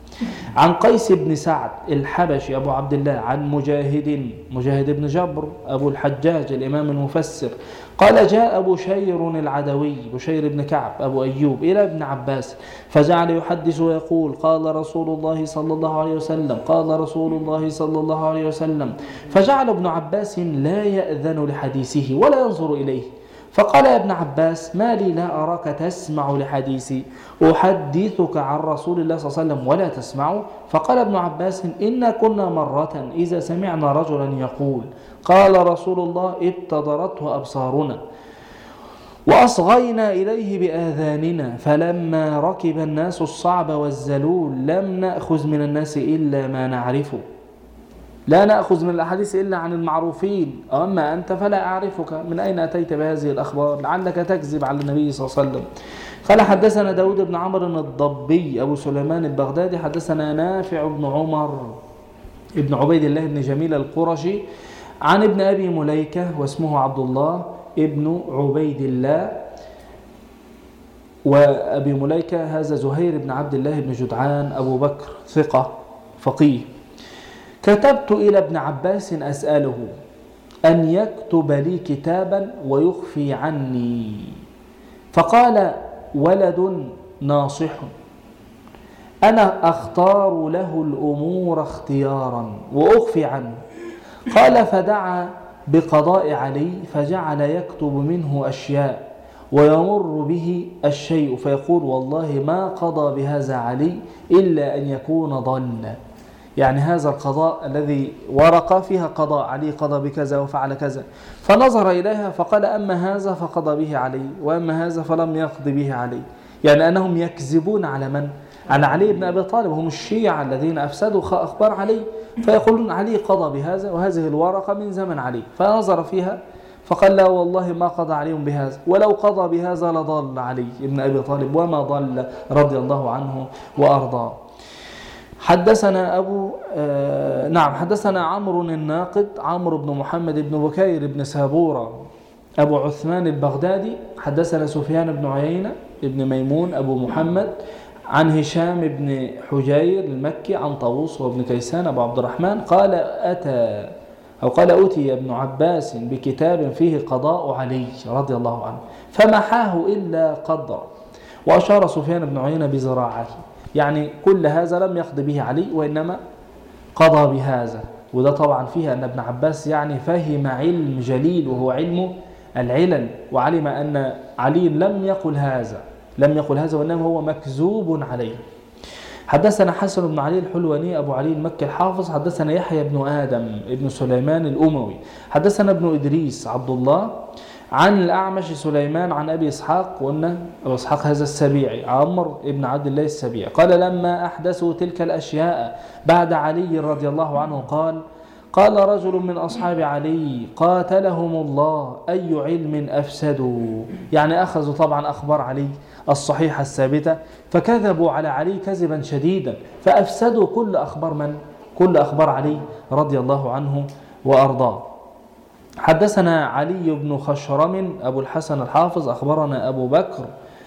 عن قيس بن سعد الحبشي أبو عبد الله عن مجاهد مجاهد بن جبر أبو الحجاج الإمام المفسر قال جاء بشير العدوي بشير بن كعب أبو أيوب إلى ابن عباس فجعل يحدث ويقول قال رسول الله صلى الله عليه وسلم قال رسول الله صلى الله عليه وسلم، فجعل ابن عباس لا يأذن لحديثه ولا ينظر إليه، فقال يا ابن عباس ما لي لا أراك تسمع لحديثي أحدثك عن رسول الله صلى الله عليه وسلم ولا تسمع. فقال ابن عباس إنا كنا مرة إذا سمعنا رجلا يقول قال رسول الله ابتدرته أبصارنا وأصغينا إليه بآذاننا فلما ركب الناس الصعب والزلول لم نأخذ من الناس إلا ما نعرفه، لا نأخذ من الأحاديث إلا عن المعروفين، أما أنت فلا أعرفك، من أين أتيت بهذه الأخبار؟ لعلك تكذب على النبي صلى الله عليه وسلم. قال حدثنا داود بن عمرو الضبي أبو سليمان البغدادي حدثنا نافع بن عمر ابن عبيد الله بن جميل القرشي عن ابن أبي مليكة واسمه عبد الله ابن عبيد الله، وأبي مليكة هذا زهير بن عبد الله بن جدعان أبو بكر ثقة فقيه. كتبت إلى ابن عباس أسأله أن يكتب لي كتابا ويخفي عني، فقال ولد ناصح أنا أختار له الأمور اختيارا وأخفي عنه. قال فدعا بقضاء علي فجعل يكتب منه أشياء ويمر به الشيء فيقول والله ما قضى بهذا علي إلا أن يكون ضل، يعني هذا القضاء الذي ورقة فيها قضاء علي قضى بكذا وفعل كذا، فنظر إليها فقال أما هذا فقضى به علي وأما هذا فلم يقضي به علي، يعني أنهم يكذبون على من؟ على علي بن أبي طالب، هم الشيعة الذين أفسدوا أخبار علي، فيقولون علي قضى بهذا وهذه الورقة من زمن علي، فنظر فيها فقال لا والله ما قضى علي بهذا، ولو قضى بهذا لضل علي بن أبي طالب وما ضل رضي الله عنه وأرضاه. حدثنا أبو آه نعم حدثنا عمرو الناقد عمرو بن محمد بن بكير بن سابورة أبو عثمان البغدادي حدثنا سفيان بن عيينة بن ميمون أبو محمد عن هشام بن حجير المكي عن طاووس وابن كيسان أبو عبد الرحمن قال أتى أو قال أتي ابن عباس بكتاب فيه قضاء علي رضي الله عنه فمحاه إلا قدر، وأشار سفيان بن عيينة بذراعه، يعني كل هذا لم يقض به علي وإنما قضى بهذا. وده طبعا فيها أن ابن عباس يعني فهم علم جليل وهو علم العلل، وعلم أن علي لم يقل هذا لم يقل هذا وإنما هو مكذوب عليه. حدثنا حسن بن علي الحلواني أبو علي المكي الحافظ حدثنا يحيى بن آدم ابن سليمان الأموي حدثنا ابن إدريس عبد الله عن الأعمش سليمان عن أبي إسحاق، وأن أبو إسحاق هذا السبيعي عمرو ابن عبد الله السبيعي قال لما أحدثوا تلك الأشياء بعد علي رضي الله عنه قال قال رجل من أصحاب علي قاتلهم الله أي علم أفسدوا، يعني أخذوا طبعا أخبار علي الصحيحة الثابتة فكذبوا على علي كذبا شديدا فأفسدوا كل أخبار من؟ كل أخبار علي رضي الله عنه وأرضاه. حدثنا علي بن خشرم أبو الحسن الحافظ أخبرنا أبو بكر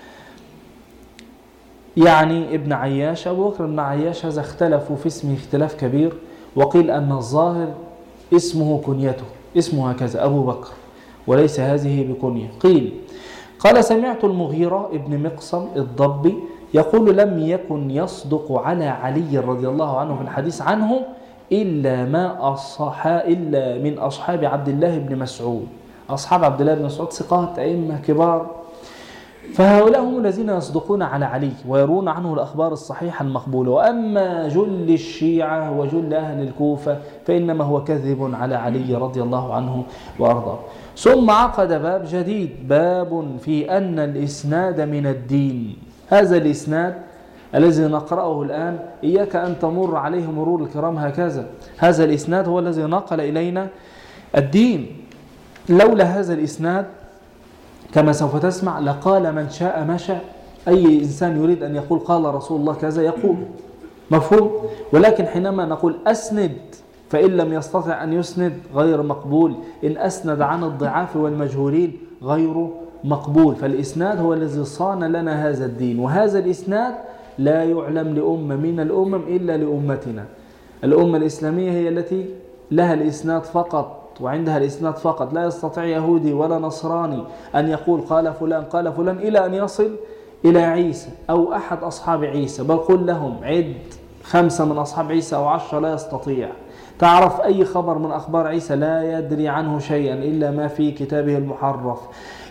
يعني ابن عياش أبو بكر ابن عياش هذا اختلفوا في اسمه اختلاف كبير، وقيل أن الظاهر اسمه كنيته اسمه هكذا أبو بكر وليس هذه بكنية. قيل قال سمعت المغيرة ابن مقسم الضبي يقول لم يكن يصدق على علي رضي الله عنه في الحديث عنه إلا ما أصحى إلا من أصحاب عبد الله بن مسعود. أصحاب عبد الله بن مسعود ثقات أئمة كبار، فهؤلاء هم الذين يصدقون على علي ويرون عنه الأخبار الصحيحة المقبولة، وأما جل الشيعة وجل أهل الكوفة فإنما هو كذب على علي رضي الله عنه وأرضاه. ثم عقد باب جديد، باب في أن الإسناد من الدين. هذا الإسناد الذي نقرأه الآن إياك أن تمر عليه مرور الكرام هكذا، هذا الإسناد هو الذي نقل إلينا الدين. لولا هذا الإسناد كما سوف تسمع لقال من شاء ما شاء، أي إنسان يريد أن يقول قال رسول الله كذا يقول، مفهوم؟ ولكن حينما نقول أسند فإن لم يستطع أن يسند غير مقبول، إن أسند عن الضعاف والمجهولين غير مقبول. فالإسناد هو الذي صان لنا هذا الدين، وهذا الإسناد لا يعلم لأمة من الأمم إلا لأمتنا. الأمة الإسلامية هي التي لها الإسناد فقط، وعندها الإسناد فقط، لا يستطيع يهودي ولا نصراني أن يقول قال فلان قال فلان إلى أن يصل إلى عيسى أو أحد أصحاب عيسى، بل قل لهم عد خمسة من أصحاب عيسى أو عشرة، لا يستطيع. تعرف أي خبر من أخبار عيسى لا يدري عنه شيئا إلا ما في كتابه المحرف.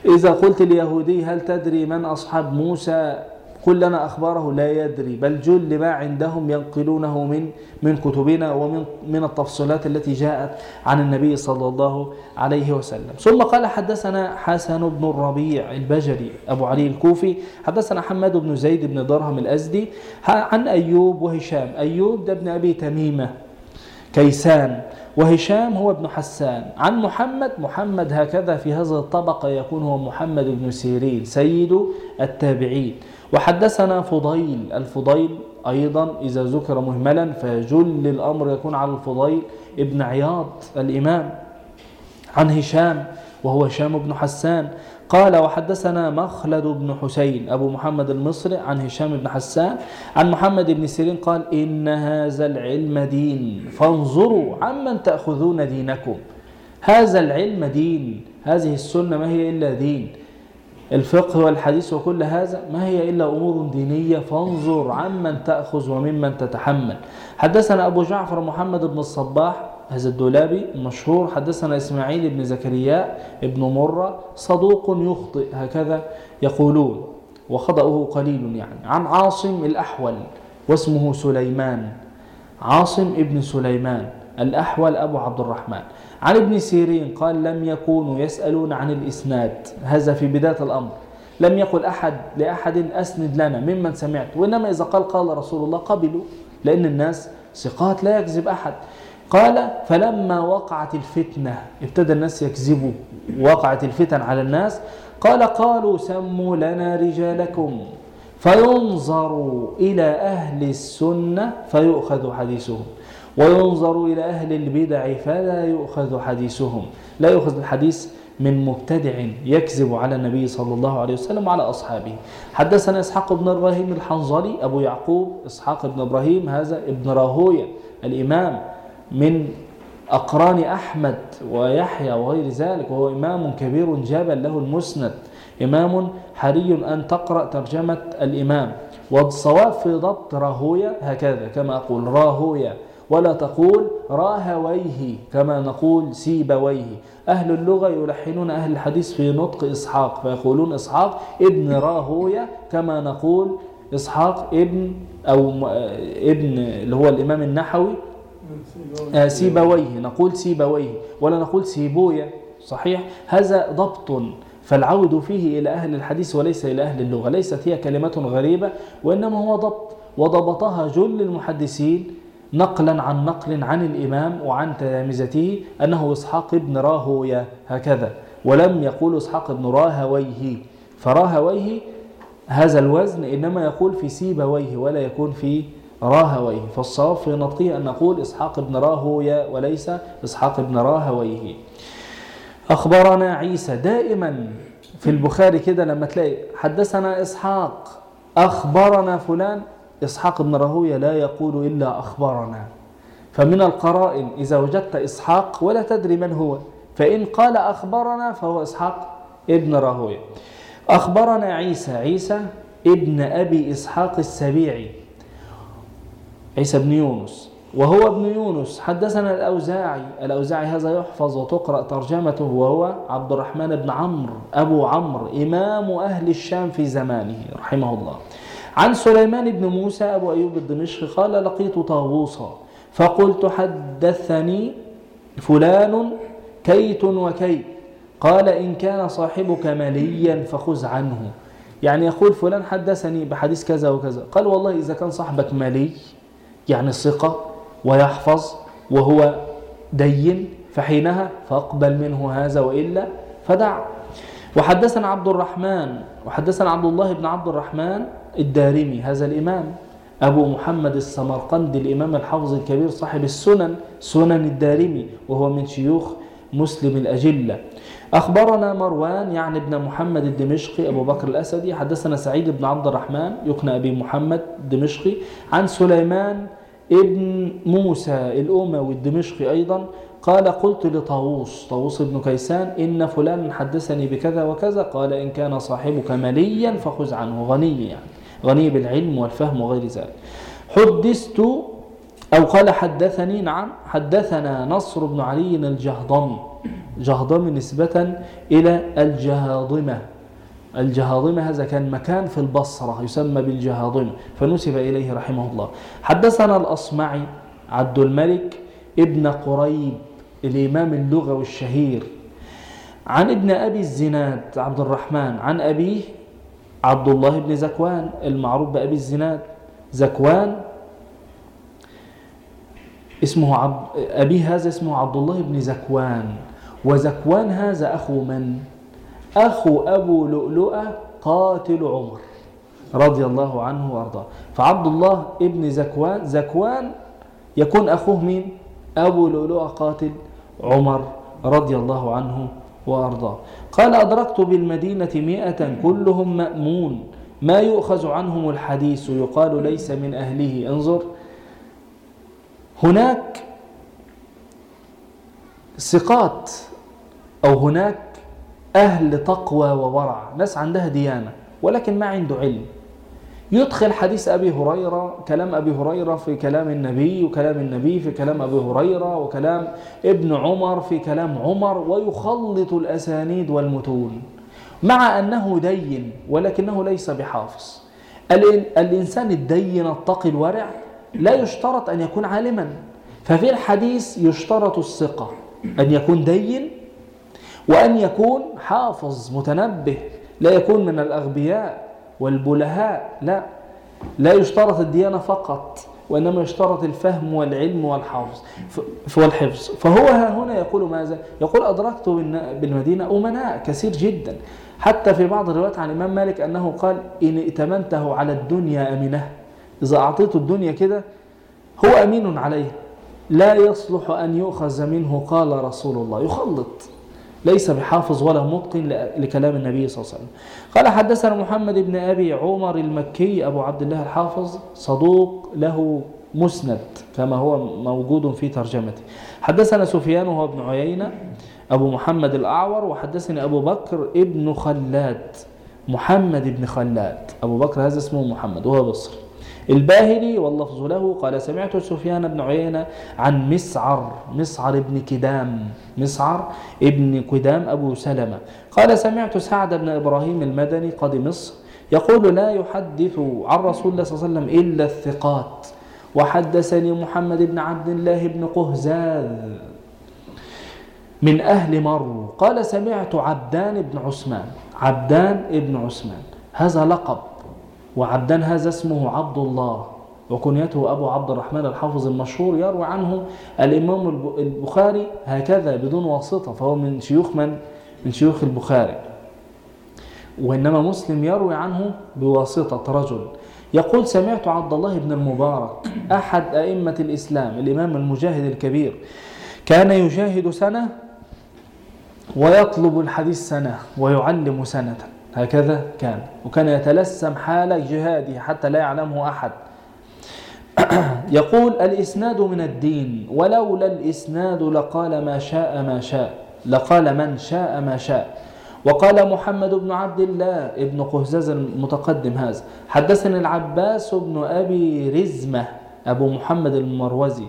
إذا قلت اليهودي هل تدري من أصحاب موسى؟ قل لنا أخباره، لا يدري، بل جل ما عندهم ينقلونه من من كتبنا ومن من التفصيلات التي جاءت عن النبي صلى الله عليه وسلم. ثم قال حدثنا حسن بن الربيع البجلي أبو علي الكوفي، حدثنا حماد بن زيد بن درهم الأزدي عن أيوب وهشام. أيوب ده ابن أبي تميمة كيسان، وهشام هو ابن حسان، عن محمد. محمد هكذا في هذه الطبقة يكون هو محمد بن سيرين سيد التابعين. وحدثنا فضيل، الفضيل أيضا إذا ذكر مهملا فجل الأمر يكون على الفضيل ابن عياض الإمام. عن هشام وهو هشام بن حسان قال وحدثنا مخلد بن حسين أبو محمد المصري عن هشام بن حسان عن محمد بن سيرين قال إن هذا العلم دين فانظروا عمن تأخذون دينكم. هذا العلم دين، هذه السنة ما هي إلا دين، الفقه والحديث وكل هذا ما هي إلا أمور دينية، فانظر عمن تأخذ وممن تتحمل. حدثنا أبو جعفر محمد بن الصباح هذا الدولابي المشهور، حدثنا إسماعيل بن زكريا ابن مرة صدوق يخطئ هكذا يقولون وخطأه قليل يعني. عن عاصم الأحول واسمه سليمان، عاصم ابن سليمان الأحول أبو عبد الرحمن. عن ابن سيرين قال لم يكونوا يسألون عن الإسناد، هذا في بداية الأمر، لم يقل أحد لأحد أسند لنا ممن سمعت، وإنما إذا قال قال رسول الله قبلوا، لأن الناس ثقات لا يكذب أحد. قال فلما وقعت الفتنة، ابتدى الناس يكذبوا، وقعت الفتن على الناس، قال قالوا سموا لنا رجالكم فينظر إلى أهل السنة فيؤخذ حديثهم، وينظر إلى أهل البدع فلا يؤخذ حديثهم. لا يؤخذ الحديث من مبتدع يكذب على النبي صلى الله عليه وسلم وعلى أصحابه. حدثنا إسحاق بن إبراهيم الحنظلي أبو يعقوب، إسحاق بن إبراهيم هذا ابن راهوية الإمام من أقران أحمد ويحيى وغير ذلك، وهو إمام كبير جبل له المسند، إمام حري أن تقرأ ترجمة الإمام. والصواب في ضبط راهوية هكذا كما أقول راهوية، ولا تقول راهويه كما نقول سيبويه. أهل اللغة يلحنون أهل الحديث في نطق إسحاق فيقولون إسحاق ابن راهوية كما نقول إسحاق ابن أو ابن اللي هو الإمام النحوي آه سيبويه، نقول سيبويه ولا نقول سيبوية. صحيح، هذا ضبط، فالعود فيه إلى أهل الحديث وليس إلى أهل اللغة. ليست هي كلمة غريبة وإنما هو ضبط، وضبطها جل المحدثين نقلا عن نقل عن الإمام وعن تلامذته أنه إسحاق ابن راهوية هكذا، ولم يقول إسحاق ابن راهويه. فراهويه هذا الوزن إنما يقول في سيبويه ولا يكون في راهويه، فالصواب في نطقه أن نقول إسحاق ابن راهوية وليس إسحاق ابن راهويه. أخبرنا عيسى، دائما في البخاري كده لما تلاقي حدثنا إسحاق أخبرنا فلان، إسحاق بن راهوية لا يقول إلا أخبرنا. فمن القرائن إذا وجدت إسحاق ولا تدري من هو، فإن قال أخبرنا فهو إسحاق ابن راهوية. أخبرنا عيسى، عيسى ابن أبي إسحاق السبيعي، عيسى بن يونس وهو ابن يونس. حدثنا الأوزاعي، الأوزاعي هذا يحفظ وتقرأ ترجمته، وهو عبد الرحمن بن عمرو أبو عمرو إمام أهل الشام في زمانه رحمه الله. عن سليمان بن موسى أبو أيوب الدمشقي قال لقيت طاووسا فقلت حدثني فلان كيت وكيت، قال إن كان صاحبك مليا فخذ عنه. يعني يقول فلان حدثني بحديث كذا وكذا، قال والله إذا كان صاحبك ملي يعني ثقة ويحفظ وهو دين فحينها فاقبل منه هذا وإلا فدع. وحدثنا عبد الرحمن وحدثنا عبد الله بن عبد الرحمن الدارمي هذا الإمام أبو محمد السمرقندي الإمام الحافظ الكبير صاحب السنن، سنن الدارمي، وهو من شيوخ مسلم الأجلة. أخبرنا مروان يعني ابن محمد الدمشقي أبو بكر الأسدي، حدثنا سعيد بن عبد الرحمن يقنى أبي محمد الدمشقي عن سليمان ابن موسى الأموي الدمشقي أيضا قال قلت لطاووس، طاووس بن كيسان إن فلان حدثني بكذا وكذا، قال إن كان صاحبك مليا فخذ عنه، غني يعني غني بالعلم والفهم وغير ذلك. حدثت أو قال حدثني، نعم حدثنا نصر بن علي الجهضمي جهضمي نسبة إلى الجهاضمة. الجهاضمة هذا كان مكان في البصرة يسمى بالجهاضمة فنسب إليه رحمه الله. حدثنا الأصمعي عبد الملك ابن قريب الإمام اللغوي الشهير عن ابن أبي الزناد عبد الرحمن عن أبيه عبد الله بن زكوان المعروف بأبي الزناد. زكوان اسمه عبد أبيه هذا اسمه عبد الله بن زكوان، وزكوان هذا أخو من؟ أخو أبو لؤلؤة قاتل عمر رضي الله عنه وأرضاه. فعبد الله ابن زكوان زكوان يكون أخوه مين؟ أبو لؤلؤة قاتل عمر رضي الله عنه وأرضاه. قال أدركت بالمدينة مئة كلهم مأمون ما يؤخذ عنهم الحديث يقال ليس من أهله. انظر، هناك ثقات أو هناك أهل تقوى وورع، ناس عندها ديانة ولكن ما عنده علم، يدخل حديث أبي هريرة كلام أبي هريرة في كلام النبي وكلام النبي في كلام أبي هريرة وكلام ابن عمر في كلام عمر ويخلط الأسانيد والمتون مع أنه دين ولكنه ليس بحافظ. الإنسان الدين التقي الورع لا يشترط أن يكون عالما، ففي الحديث يشترط الثقة أن يكون دين وأن يكون حافظ متنبه، لا يكون من الأغبياء والبلهاء، لا لا يشترط الديانة فقط وإنما يشترط الفهم والعلم والحفظ والحفظ. فهو ها هنا يقول ماذا؟ يقول أدركت بالمدينة أمناء كثير جدا، حتى في بعض الروايات عن الإمام مالك أنه قال إن ائتمنته على الدنيا أمنه، إذا أعطيته الدنيا كده هو أمين عليه لا يصلح أن يؤخذ منه قال رسول الله. يخلط، ليس بحافظ ولا متقن لكلام النبي صلى الله عليه وسلم. قال حدثنا محمد بن أبي عمر المكي أبو عبد الله الحافظ صدوق له مسند كما هو موجود في ترجمته. حدثنا سفيان وهو ابن عيينة أبو محمد الأعور. وحدثني أبو بكر ابن خلاد محمد بن خلاد، أبو بكر هذا اسمه محمد وهو بصري الباهلي واللفظ له. قال سمعت سفيان بن عيينة عن مسعر مسعر ابن كدام مسعر ابن كدام أبو سلمة قال سمعت سعد بن إبراهيم المدني قاضي مصر يقول لا يحدث عن رسول الله صلى الله عليه وسلم إلا الثقات. وحدثني محمد بن عبد الله بن قهزاذ من أهل مرو قال سمعت عبدان بن عثمان عبدان بن عثمان هذا لقب، وعبدان هذا اسمه عبد الله وكنيته أبو عبد الرحمن الحافظ المشهور، يروي عنه الإمام البخاري هكذا بدون واسطة، فهو من شيوخ من؟ من شيوخ البخاري. وإنما مسلم يروي عنه بواسطة رجل. يقول سمعت عبد الله بن المبارك أحد أئمة الإسلام الإمام المجاهد الكبير، كان يجاهد سنة ويطلب الحديث سنة ويعلم سنة، هكذا كان، وكان يتلسم حال جهاده حتى لا يعلمه أحد. يقول الإسناد من الدين ولولا الإسناد لقال ما شاء ما شاء لقال من شاء ما شاء. وقال محمد بن عبد الله ابن قهزاز المتقدم هذا حدثني العباس بن أبي رزمة أبو محمد المروزي.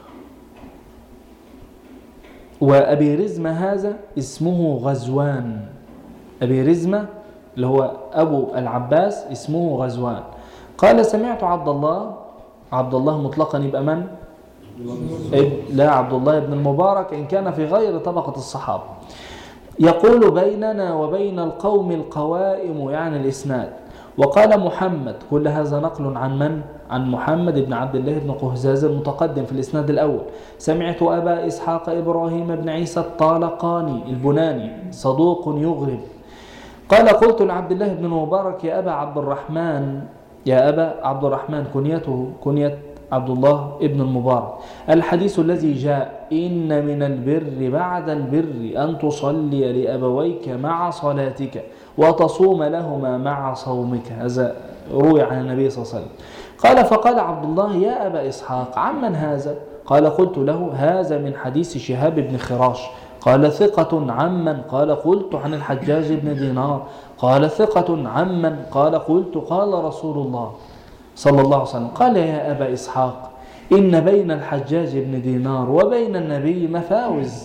وأبي رزمة هذا اسمه غزوان، أبي رزمة اللي هو أبو العباس اسمه غزوان. قال سمعت عبد الله عبد الله مطلقا يبقى من؟ لا، عبد الله بن المبارك إن كان في غير طبقة الصحابة. يقول بيننا وبين القوم القوائم يعني الإسناد. وقال محمد، كل هذا نقل عن من؟ عن محمد بن عبد الله بن قهزاز المتقدم في الإسناد الأول. سمعت أبا إسحاق إبراهيم بن عيسى الطالقاني البناني صدوق يغرب قال قلت لعبد الله بن المبارك يا أبا عبد الرحمن يا أبا عبد الرحمن كنيته كنية عبد الله ابن المبارك الحديث الذي جاء إن من البر بعد البر أن تصلي لأبويك مع صلاتك وتصوم لهما مع صومك، هذا روي عن النبي صلى الله عليه وسلم. قال فقال عبد الله يا أبا إسحاق عمن هذا؟ قال قلت له هذا من حديث شهاب بن خراش. قال ثقة عمن؟ قال قلت عن الحجاج بن دينار. قال ثقة عمن؟ قال قلت قال رسول الله صلى الله عليه وسلم. قال يا أبا إسحاق إن بين الحجاج بن دينار وبين النبي مفاوز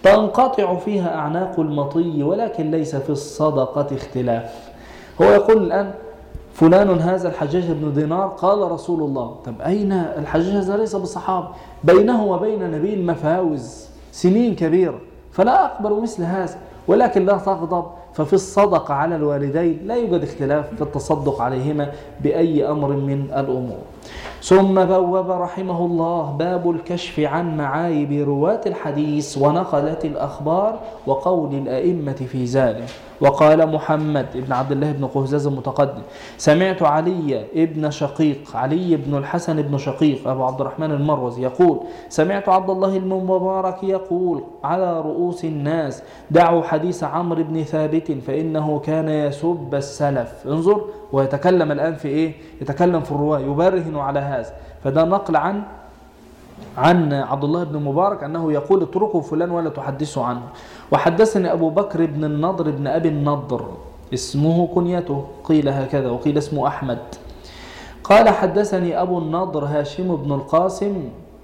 تنقطع فيها أعناق المطي ولكن ليس في الصدقة اختلاف. هو يقول الآن فلان هذا الحجاج بن دينار قال رسول الله. طب أين الحجاج هذا؟ ليس بالصحابة، بينه وبين نبي المفاوز سنين كبيرة، فلا أقبل مثل هذا. ولكن لا تغضب، ففي الصدقة على الوالدين لا يوجد اختلاف في التصدق عليهما بأي أمر من الأمور. ثم بوب رحمه الله باب الكشف عن معايب رواة الحديث ونقلة الأخبار وقول الأئمة في ذلك. وقال محمد بن عبد الله بن قهزاز المتقدم: سمعت علي بن شقيق علي بن الحسن بن شقيق أبو عبد الرحمن المروزي يقول: سمعت عبد الله المبارك يقول على رؤوس الناس: دعوا حديث عمرو بن ثابت فإنه كان يسب السلف. انظر، ويتكلم الآن في إيه؟ يتكلم في الرواة، يبرهن على هذا. فده نقل عن عن عبد الله بن مبارك أنه يقول: اتركوا فلان ولا تحدثوا عنه. وحدثني أبو بكر بن النضر بن أبي النضر، اسمه كنيته، قيل هكذا وقيل اسمه أحمد. قال: حدثني أبو النضر هاشم بن القاسم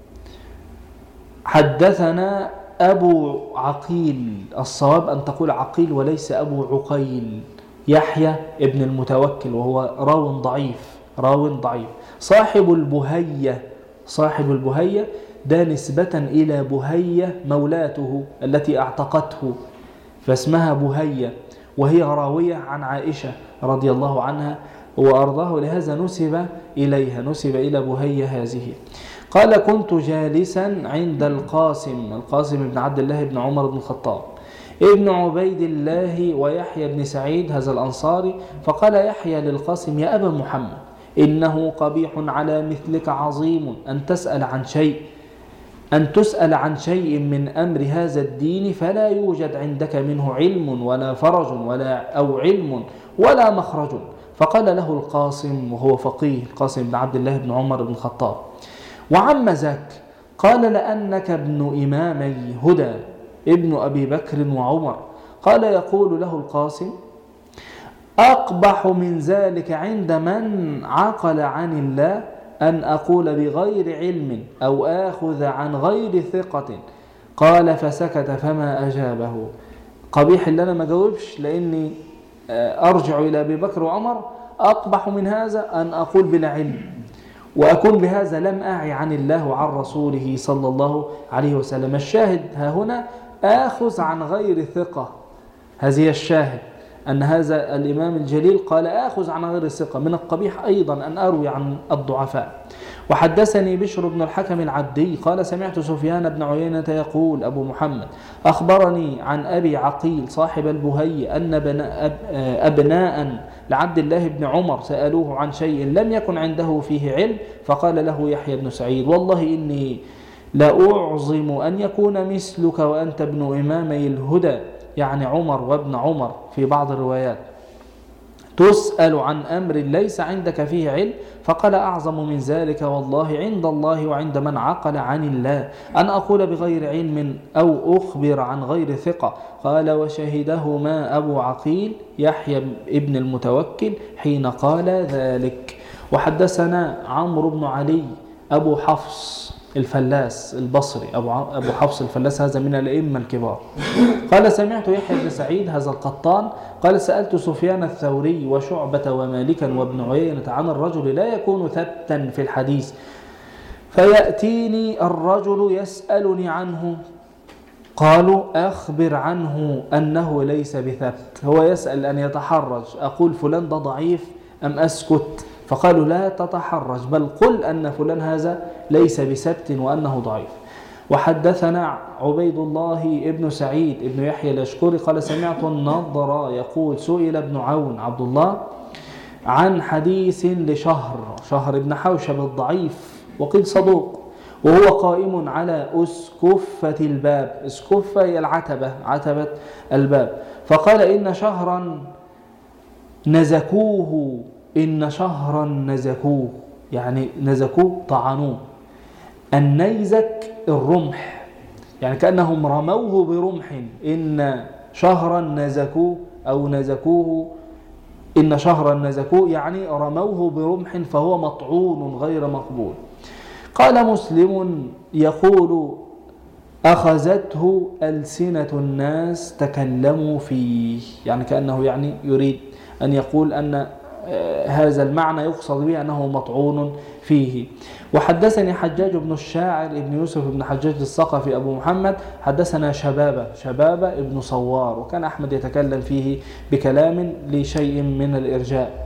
حدثنا أبو عقيل، الصواب أن تقول عقيل وليس أبو عقيل، يحيى ابن المتوكل، وهو راو ضعيف راو ضعيف صاحب البهية. صاحب البهية ده نسبة إلى بهية مولاته التي اعتقته، فاسمها بهية، وهي راوية عن عائشة رضي الله عنها وأرضاه، لهذا نسب إليها، نسب إلى بهية هذه. قال: كنت جالسا عند القاسم القاسم بن عبد الله بن عمر بن الخطاب ابن عبيد الله ويحيى بن سعيد هذا الأنصاري، فقال يحيى للقاسم: يا أبا محمد، إنه قبيح على مثلك عظيم أن تسأل عن شيء أن تسأل عن شيء من أمر هذا الدين فلا يوجد عندك منه علم ولا فرج ولا أو علم ولا مخرج. فقال له القاسم، وهو فقيه، القاسم بن عبد الله بن عمر بن الخطاب: وعم ذاك؟ قال: لأنك ابن إمامي هدى ابن أبي بكر وعمر. قال: يقول له القاسم: أقبح من ذلك عند من عقل عن الله أن أقول بغير علم أو آخذ عن غير ثقة. قال: فسكت فما أجابه. قبيح اللي أنا ما جاوبش لأني أرجع إلى أبي بكر وعمر، أقبح من هذا أن أقول بلا علم وأكون بهذا لم أعي عن الله وعن رسوله صلى الله عليه وسلم. الشاهد ها هنا آخذ عن غير ثقة، هذه الشاهد أن هذا الإمام الجليل قال: آخذ عن غير الثقة. من القبيح أيضا أن أروي عن الضعفاء. وحدثني بشر بن الحكم العبدي قال: سمعت سفيان بن عيينة يقول: أبو محمد أخبرني عن أبي عقيل صاحب البهي أن أبناء لعبد الله بن عمر سألوه عن شيء لم يكن عنده فيه علم، فقال له يحيى بن سعيد: والله إني لأعظم أن يكون مثلك وأنت ابن إمامي الهدى، يعني عمر وابن عمر في بعض الروايات، تسأل عن أمر ليس عندك فيه علم. فقال: أعظم من ذلك والله عند الله وعند من عقل عن الله أن أقول بغير علم أو أخبر عن غير ثقة. قال: وشهدهما أبو عقيل يحيى ابن المتوكل حين قال ذلك. وحدثنا عمرو بن علي أبو حفص الفلاس البصري، أبو أبو حفص الفلاس هذا من الأئمة الكبار، قال: سمعت يحيى بن سعيد هذا القطان قال: سألت سفيان الثوري وشعبة ومالكا وابن عيينة عن الرجل لا يكون ثبتا في الحديث فيأتيني الرجل يسألني عنه، قالوا: أخبر عنه أنه ليس بثبت. هو يسأل أن يتحرج، أقول فلان ده ضعيف أم أسكت؟ فقالوا: لا تتحرج، بل قل أن فلان هذا ليس بثبت وأنه ضعيف. وحدثنا عبيد الله ابن سعيد ابن يحيى الأشكري قال: سمعت النضر يقول: سئل ابن عون عبد الله عن حديث لشهر شهر ابن حوشب الضعيف وقيل صدوق، وهو قائم على أسكفة الباب. أسكفة هي العتبة، عتبة الباب. فقال: إن شهرا نزكوه إن شهرا نزكوه يعني نزكوه طعنوه. النيزك الرمح، يعني كأنهم رموه برمح. إن شهرا نزكوه أو نزكوه إن شهرا نزكوه يعني رموه برمح فهو مطعون غير مقبول. قال مسلم يقول أخذته ألسنة الناس تكلموا فيه، يعني كأنه يعني يريد أن يقول أن هذا المعنى يقصد به أنه مطعون فيه. وحدثني حجاج بن الشاعر ابن يوسف بن حجاج الثقفي أبو محمد حدثنا شبابة شبابة ابن صوار، وكان أحمد يتكلم فيه بكلام لشيء من الإرجاء.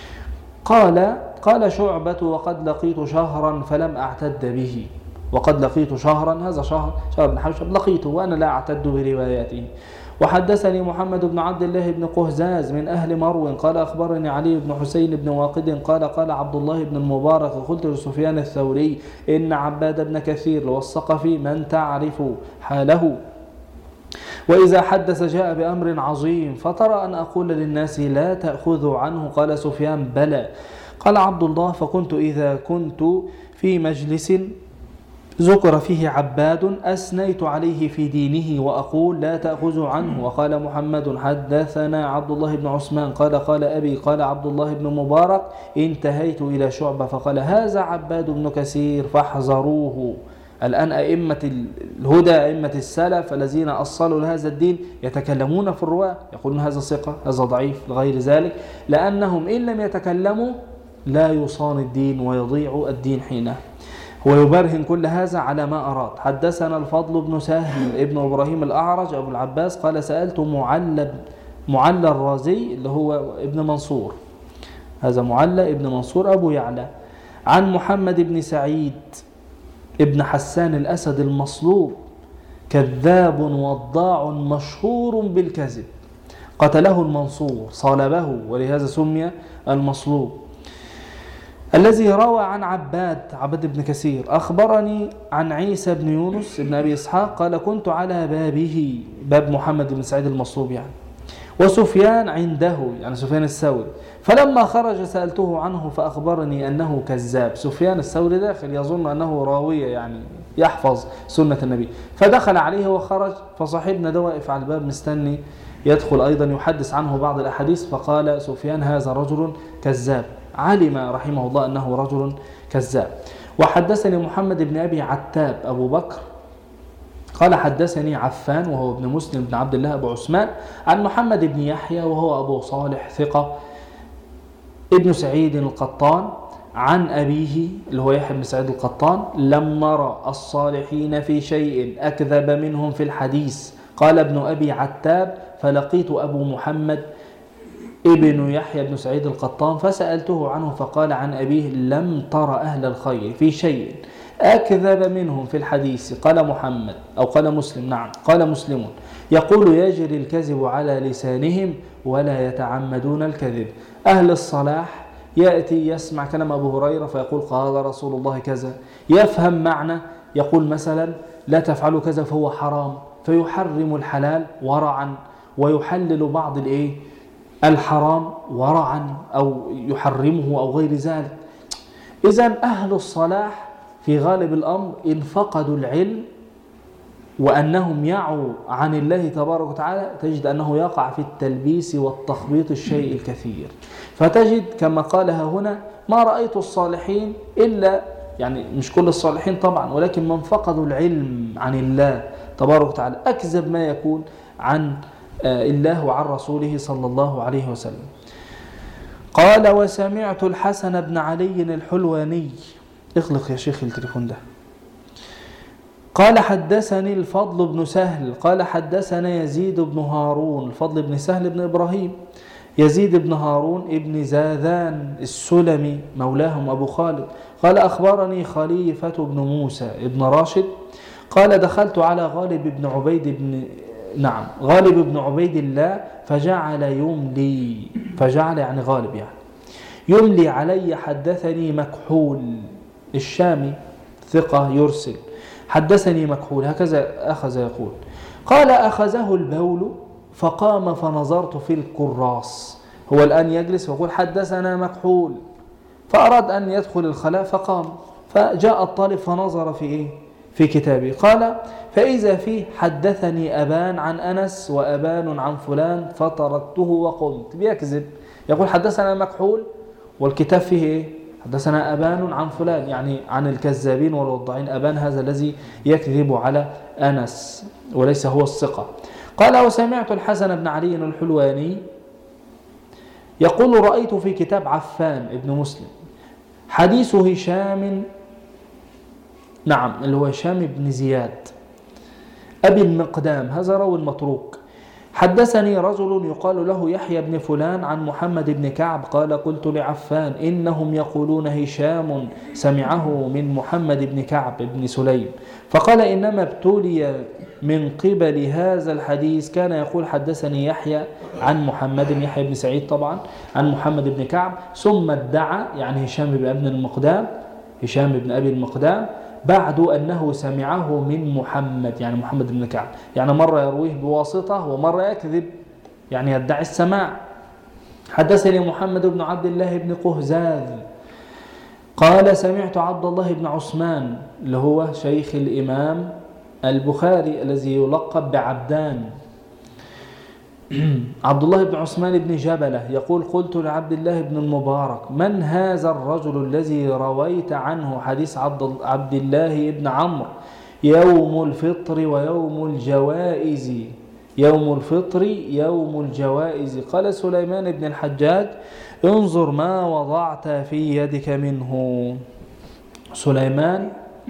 قال قال شعبة وقد لقيت شهرا فلم أعتد به. وقد لقيت شهرا، هذا شهر شهر بن حوشب لقيته وأنا لا أعتد برواياته. وحدثني محمد بن عبد الله بن قهزاز من أهل مرو قال أخبرني علي بن حسين بن واقد قال قال عبد الله بن المبارك قلت لسفيان الثوري إن عباد بن كثير والثقفي من تعرف حاله، وإذا حدث جاء بأمر عظيم فترى أن أقول للناس لا تأخذوا عنه. قال سفيان بلى. قال عبد الله فكنت إذا كنت في مجلس ذكر فيه عباد أثنيت عليه في دينه وأقول لا تأخذوا عنه. وقال محمد حدثنا عبد الله بن عثمان قال قال أبي قال عبد الله بن مبارك انتهيت إلى شعبة فقال هذا عباد بن كثير فاحذروه. الآن أئمة الهدى أئمة السلف الذين أصلوا لهذا الدين يتكلمون في الرواة يقولون هذا ثقة هذا ضعيف لغير ذلك، لأنهم إن لم يتكلموا لا يصان الدين ويضيع الدين حينه. ويبرهن كل هذا على ما أراد. حدثنا الفضل بن سهل ابن إبراهيم الأعرج أبو العباس قال سألت معلى معلى الرازي اللي هو ابن منصور، هذا معلى ابن منصور أبو يعلى، عن محمد بن سعيد ابن حسان الأسد المصلوب كذاب وضاع مشهور بالكذب قتله المنصور صلبه ولهذا سمي المصلوب، الذي روى عن عباد عباد بن كثير أخبرني عن عيسى بن يونس بن أبي إسحاق قال كنت على بابه باب محمد بن سعيد المصلوب يعني، وسفيان عنده يعني سفيان الثوري، فلما خرج سألته عنه فأخبرني أنه كذاب. سفيان الثوري داخل يظن أنه راوية يعني يحفظ سنة النبي، فدخل عليه وخرج، فصاحبنا ده واقف على الباب مستني يدخل أيضا يحدث عنه بعض الأحاديث، فقال سفيان هذا رجل كذاب، علم رحمه الله أنه رجل كذاب. وحدثني محمد بن أبي عتاب أبو بكر قال حدثني عفان وهو ابن مسلم بن عبد الله أبو عثمان عن محمد بن يحيى وهو أبو صالح ثقة ابن سعيد القطان عن أبيه اللي هو يحيى بن سعيد القطان لم نرى الصالحين في شيء أكذب منهم في الحديث. قال ابن أبي عتاب فلقيت أبو محمد ابن يحيى بن سعيد القطان فسألته عنه فقال عن أبيه لم ترى أهل الخير في شيء أكذب منهم في الحديث. قال محمد أو قال مسلم نعم قال مسلم يقول يجري الكذب على لسانهم ولا يتعمدون الكذب. أهل الصلاح يأتي يسمع كلام أبو هريرة فيقول قال رسول الله كذا، يفهم معنى يقول مثلا لا تفعلوا كذا فهو حرام فيحرم الحلال ورعا ويحلل بعض الإيه الحرام ورعا أو يحرمه أو غير ذلك. إذن أهل الصلاح في غالب الأمر إن فقدوا العلم وأنهم يعوا عن الله تبارك وتعالى تجد أنه يقع في التلبيس والتخبيط الشيء الكثير، فتجد كما قالها هنا ما رأيت الصالحين إلا يعني مش كل الصالحين طبعا ولكن من فقدوا العلم عن الله تبارك وتعالى أكذب ما يكون عن الله وعن رسوله صلى الله عليه وسلم. قال وسمعت الحسن بن علي الحلواني اغلق يا شيخ التليفون ده قال حدثني الفضل بن سهل قال حدثنا يزيد بن هارون الفضل بن سهل بن إبراهيم يزيد بن هارون ابن زاذان السلمي مولاهم أبو خالد قال أخبرني خليفة بن موسى ابن راشد قال دخلت على غالب بن عبيد بن نعم غالب بن عبيد الله فجعل يملي فجعل يعني غالب يعني يملي علي حدثني مكحول الشامي ثقة يرسل حدثني مكحول هكذا أخذ يقول قال أخذه البول فقام فنظرت في الكراس، هو الآن يجلس ويقول حدثنا مكحول فأراد أن يدخل الخلاء فقام فجاء الطالب فنظر في إيه في كتابه قال فإذا فيه حدثني أبان عن أنس وأبان عن فلان فتركته وقمت. بيكذب يقول حدثنا مكحول والكتاب فيه إيه حدثنا أبان عن فلان، يعني عن الكذابين والوضاعين. أبان هذا الذي يكذب على أنس وليس هو الثقة. قال: وسمعت الحسن بن علي الحلواني يقول: رأيت في كتاب عفان ابن مسلم حديث هشام، نعم اللي هو هشام بن زياد أبي المقدام، هذا راوي المتروك. حدثني رجل يقال له يحيى بن فلان عن محمد بن كعب قال: قلت لعفان: إنهم يقولون هشام سمعه من محمد بن كعب بن سليم. فقال: إنما ابتلي من قبل هذا الحديث. كان يقول: حدثني يحيى عن محمد، يحيى بن سعيد طبعا، عن محمد بن كعب، ثم ادعى يعني هشام بن ابن المقدام، هشام بن أبي المقدام، بعد أنه سمعه من محمد يعني محمد بن كعب، يعني مرة يرويه بواسطة ومرة يكذب يعني يدعي السماع. حدثني محمد بن عبد الله بن قهزاذ قال: سمعت عبد الله بن عثمان اللي هو شيخ الإمام البخاري الذي يلقب بعبدان، عبد الله بن عثمان بن جبلة يقول: قلت لعبد الله بن المبارك: من هذا الرجل الذي رويت عنه حديث عبد الله بن عمرو يوم الفطر ويوم الجوائز، يوم الفطر يوم الجوائز؟ قال سليمان بن الحجاج: انظر ما وضعت في يدك منه. سليمان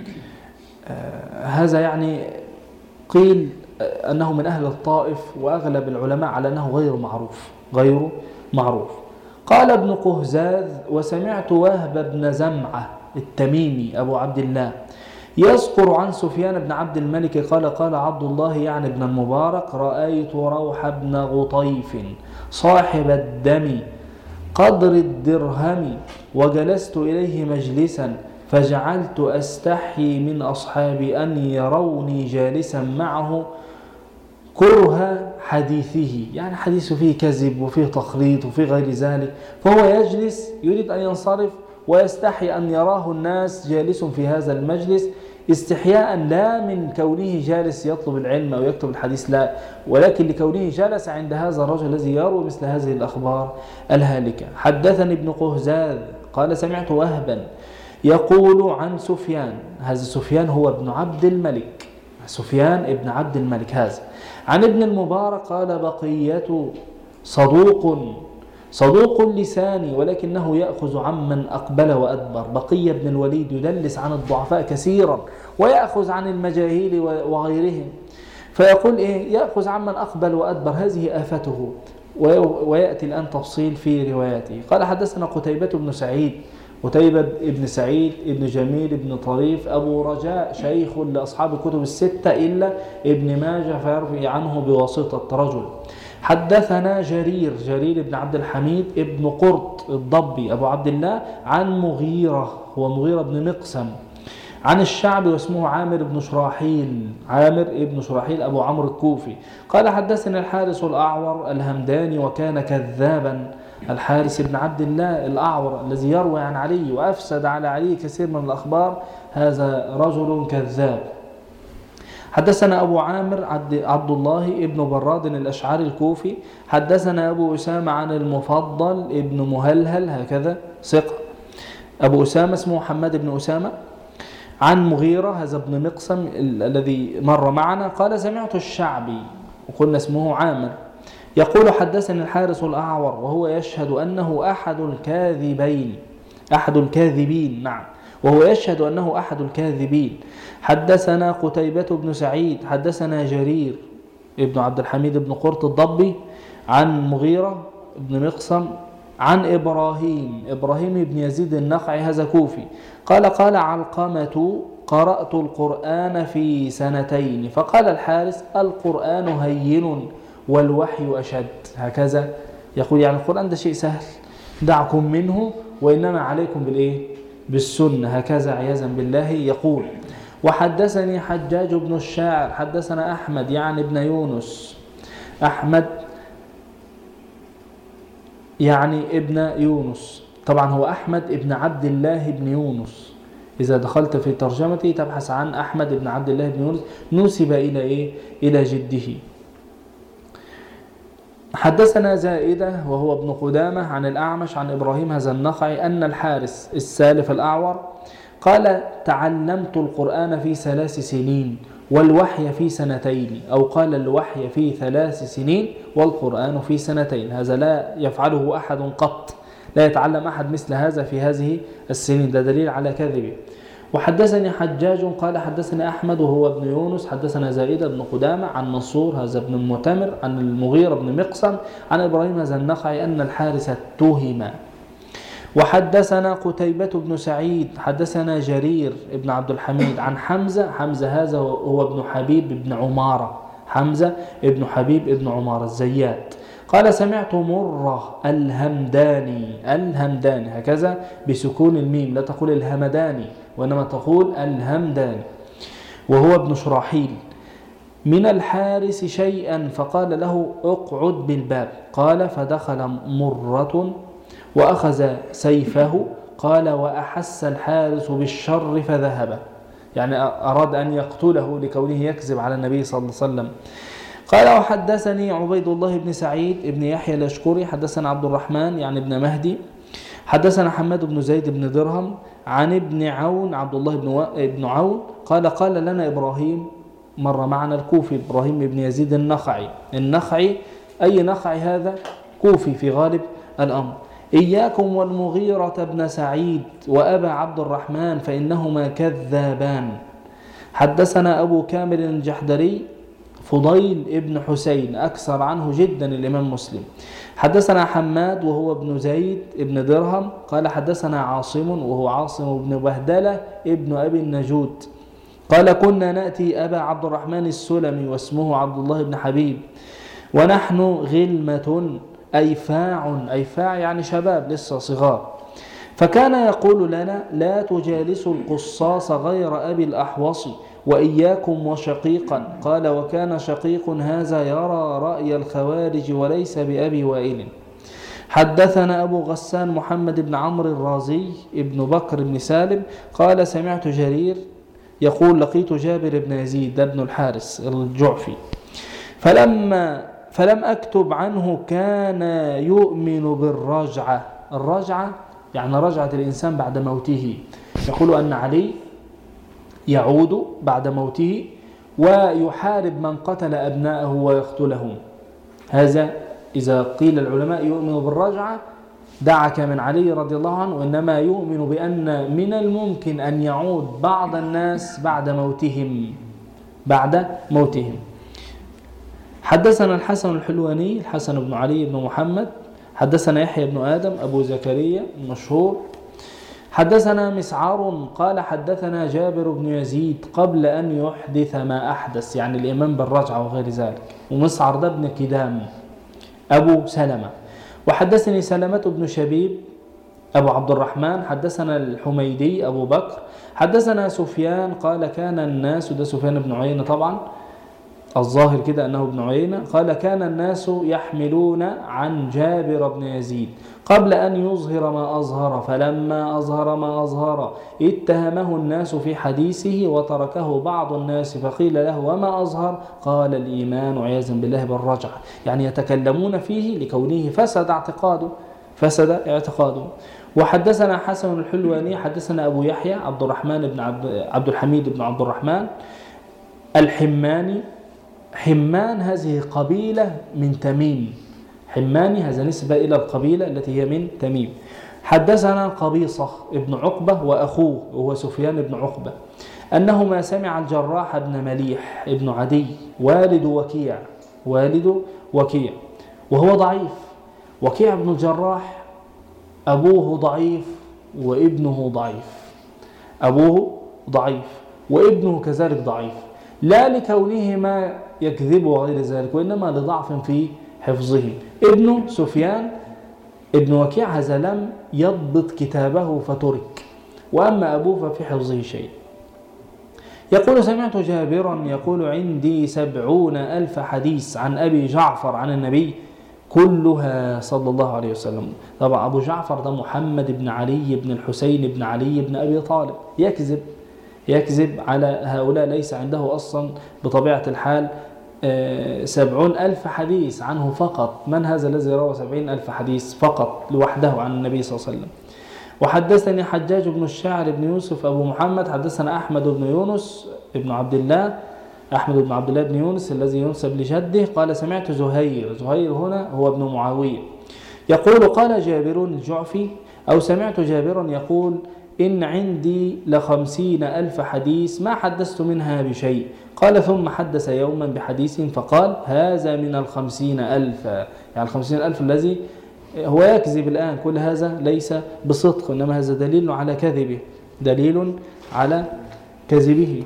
آه هذا يعني قيل أنه من أهل الطائف، وأغلب العلماء على أنه غير معروف غير معروف. قال ابن قهزاذ: وسمعت وهب بن زمعة التميمي أبو عبد الله يذكر عن سفيان بن عبد الملك قال: قال عبد الله يعني ابن المبارك: رأيت روح بن غطيف صاحب الدم قدر الدرهم وجلست إليه مجلسا فجعلت أستحي من أصحابي أن يروني جالسا معه كره حديثه، يعني حديثه فيه كذب وفيه تخليط وفيه غير ذلك، فهو يجلس يريد أن ينصرف ويستحي أن يراه الناس جالس في هذا المجلس، استحياء لا من كونه جالس يطلب العلم أو يكتب الحديث، لا، ولكن لكونه جلس عند هذا الرجل الذي يروي مثل هذه الأخبار الهالكة. حدثني ابن قهزاذ قال: سمعت وهبا يقول عن سفيان، هذا سفيان هو ابن عبد الملك، سفيان ابن عبد الملك هذا، عن ابن المبارك قال: بقية صدوق صدوق لساني ولكنه يأخذ عمن أقبل وأدبر. بقية بن الوليد يدلس عن الضعفاء كثيرا ويأخذ عن المجاهيل وغيرهم، فيقول إيه؟ يأخذ عمن أقبل وأدبر، هذه آفته، ويأتي الآن تفصيل في رواياته. قال: حدثنا قتيبة بن سعيد، قتيبة بن سعيد ابن جميل بن طريف أبو رجاء شيخ لأصحاب الكتب الستة إلا ابن ماجه فيروي عنه بواسطة رجل. حدثنا جرير جرير بن عبد الحميد ابن قرط الضبي أبو عبد الله عن مغيرة، هو مغيرة بن مقسم، عن الشعبي واسمه عامر بن شراحيل، عامر بن شراحيل أبو عمرو الكوفي قال: حدثنا الحارث الأعور الهمداني وكان كذابا. الحارث بن عبد الله الأعور الذي يروي عن علي وأفسد على علي كثير من الأخبار، هذا رجل كذاب. حدثنا أبو عامر عبد الله ابن براد الأشعري الكوفي حدثنا أبو أسامة عن المفضل ابن مهلهل، هكذا ثقة. أبو أسامة اسمه محمد بن أسامة، عن مغيرة هذا ابن مقسم الذي مر معنا قال: سمعت الشعبي وقلنا اسمه عامر يقول: حدثني الحارث الأعور وهو يشهد أنه أحد الكاذبين أحد الكاذبين نعم وهو يشهد أنه أحد الكاذبين. حدثنا قتيبة بن سعيد حدثنا جرير ابن عبد الحميد بن قرط الضبي عن مغيرة بن مقسم عن إبراهيم إبراهيم بن يزيد النخعي هذا كوفي قال: قال علقمة: قرأت القرآن في سنتين. فقال الحارث: القرآن هين والوحي أشد. هكذا يقول، يعني القرآن ده شيء سهل، دعكم منه وإنما عليكم بالإيه؟ بالسنة. هكذا عياذا بالله يقول. وحدثني حجاج بن الشاعر حدثنا أحمد يعني ابن يونس، أحمد يعني ابن يونس، طبعا هو أحمد ابن عبد الله بن يونس، إذا دخلت في ترجمتي تبحث عن أحمد ابن عبد الله بن يونس، نسب إلى إيه؟ إلى جده. حدثنا زائدة وهو ابن قدامة عن الأعمش عن إبراهيم هذا النخعي أن الحارس السالف الأعور قال تعلمت القرآن في ثلاث سنين والوحي في سنتين، أو قال الوحي في ثلاث سنين والقرآن في سنتين. هذا لا يفعله أحد قط، لا يتعلم أحد مثل هذا في هذه السنين، ده دليل على كذبه. وحدثني حجاج قال حدثني أحمد وهو ابن يونس حدثنا زائدة بن قدامة عن منصور هذا ابن المعتمر عن المغيرة بن مقسم عن إبراهيم هذا النخعي أن الحارس اتهم. وحدثنا قتيبة بن سعيد حدثنا جرير بن عبد الحميد عن حمزة حمزة هذا هو ابن حبيب بن عمارة حمزة ابن حبيب ابن عمارة الزيات قال سمعت مرة الهمداني الهمداني هكذا بسكون الميم، لا تقول الهمداني وإنما تقول الهمداني، وهو ابن شراحيل من الحارس شيئا فقال له اقعد بالباب، قال فدخل مرة وأخذ سيفه، قال وأحس الحارس بالشر فذهب، يعني أراد أن يقتله لكونه يكذب على النبي صلى الله عليه وسلم. قال وحدثني عبيد الله بن سعيد بن يحيى الأشكري حدثنا عبد الرحمن يعني ابن مهدي حدثنا حماد بن زيد بن درهم عن ابن عون عبد الله بن, و... بن عون قال قال لنا إبراهيم مر معنا الكوفي إبراهيم بن يزيد النخعي النخعي أي نخعي هذا؟ كوفي في غالب الأمر. إياكم والمغيرة بن سعيد وأبا عبد الرحمن فإنهما كذابان. حدثنا أبو كامل الجحدري فضيل ابن حسين أكثر عنه جدا الإمام مسلم. حدثنا حماد وهو ابن زيد ابن درهم قال حدثنا عاصم وهو عاصم بن بهدلة ابن أبي النجود قال كنا نأتي أبا عبد الرحمن السلمي واسمه عبد الله بن حبيب ونحن غلمة أيفاع أيفاع يعني شباب لسه صغار، فكان يقول لنا لا تجالسوا القصاص غير أبي الأحوص وإياكم وشقيقا، قال وكان شقيق هذا يرى رأي الخوارج وليس بأبي وائل. حدثنا أبو غسان محمد بن عمرو الرازي ابن بكر بن سالم قال سمعت جرير يقول لقيت جابر بن يزيد بن الحارس الجعفي فلما فلم أكتب عنه كان يؤمن بالرجعة. الرجعة يعني رجعة الإنسان بعد موته، يقول أن علي يعود بعد موته ويحارب من قتل أبناءه ويقتلهم. هذا إذا قيل العلماء يؤمن بالرجعة دعك من علي رضي الله عنه، وإنما يؤمن بأن من الممكن أن يعود بعض الناس بعد موتهم بعد موتهم. حدثنا الحسن الحلواني الحسن بن علي بن محمد حدثنا يحيى بن آدم أبو زكريا المشهور حدثنا مسعر قال حدثنا جابر بن يزيد قبل أن يحدث ما أحدث، يعني الإمام بالرجعة وغير ذلك، ومسعر ده ابن كدام أبو سلمة. وحدثني سلمة بن شبيب أبو عبد الرحمن حدثنا الحميدي أبو بكر حدثنا سفيان قال كان الناس، ده سفيان بن عيينة طبعا الظاهر كده أنه ابن عيينة، قال كان الناس يحملون عن جابر بن يزيد قبل أن يظهر ما أظهر، فلما أظهر ما أظهر اتهمه الناس في حديثه وتركه بعض الناس، فقيل له وما أظهر؟ قال الإيمان عياذا بالله بالرجعة، يعني يتكلمون فيه لكونه فسد اعتقاده فسد اعتقاده. وحدثنا حسن الحلواني حدثنا أبو يحيى عبد الرحمن بن عبد, عبد الحميد بن عبد الرحمن الحماني. حمان هذه قبيلة من تميم، حماني هذا نسبة إلى القبيلة التي هي من تميم. حدثنا قبيصة ابن عقبة وأخوه وهو سفيان بن عقبة أنهما سمع الجراح بن مليح ابن عدي والد وكيع والد وكيع وهو ضعيف. وكيع بن الجراح أبوه ضعيف وابنه ضعيف، أبوه ضعيف وابنه كذلك ضعيف، لا لكونهما يكذب وغير ذلك، وإنما لضعف في حفظهم. ابن سفيان ابن وكيع هذا لم يضبط كتابه فترك، وأما أبوه ففي حفظه شيء. يقول سمعت جابرا يقول عندي سبعون ألف حديث عن أبي جعفر عن النبي كلها صلى الله عليه وسلم. طبعا أبو جعفر ده محمد بن علي بن الحسين بن علي بن أبي طالب، يكذب يكذب على هؤلاء، ليس عنده أصلا بطبيعة الحال سبعون ألف حديث عنه فقط. من هذا الذي روى سبعين ألف حديث فقط لوحده عن النبي صلى الله عليه وسلم؟ وحدثني حجاج بن الشاعر بن يوسف أبو محمد حدثنا أحمد بن يونس بن عبد الله أحمد بن عبد الله بن يونس الذي ينسب لجده قال سمعت زهير. زهير هنا هو ابن معاوية يقول قال جابر الجعفي أو سمعت جابرا يقول إن عندي لخمسين ألف حديث ما حدثت منها بشيء. قال ثم حدث يوما بحديث فقال هذا من الخمسين ألف، يعني الخمسين ألف الذي هو يكذب الآن، كل هذا ليس بصدق، إنما هذا دليل على كذبه، دليل على كذبه.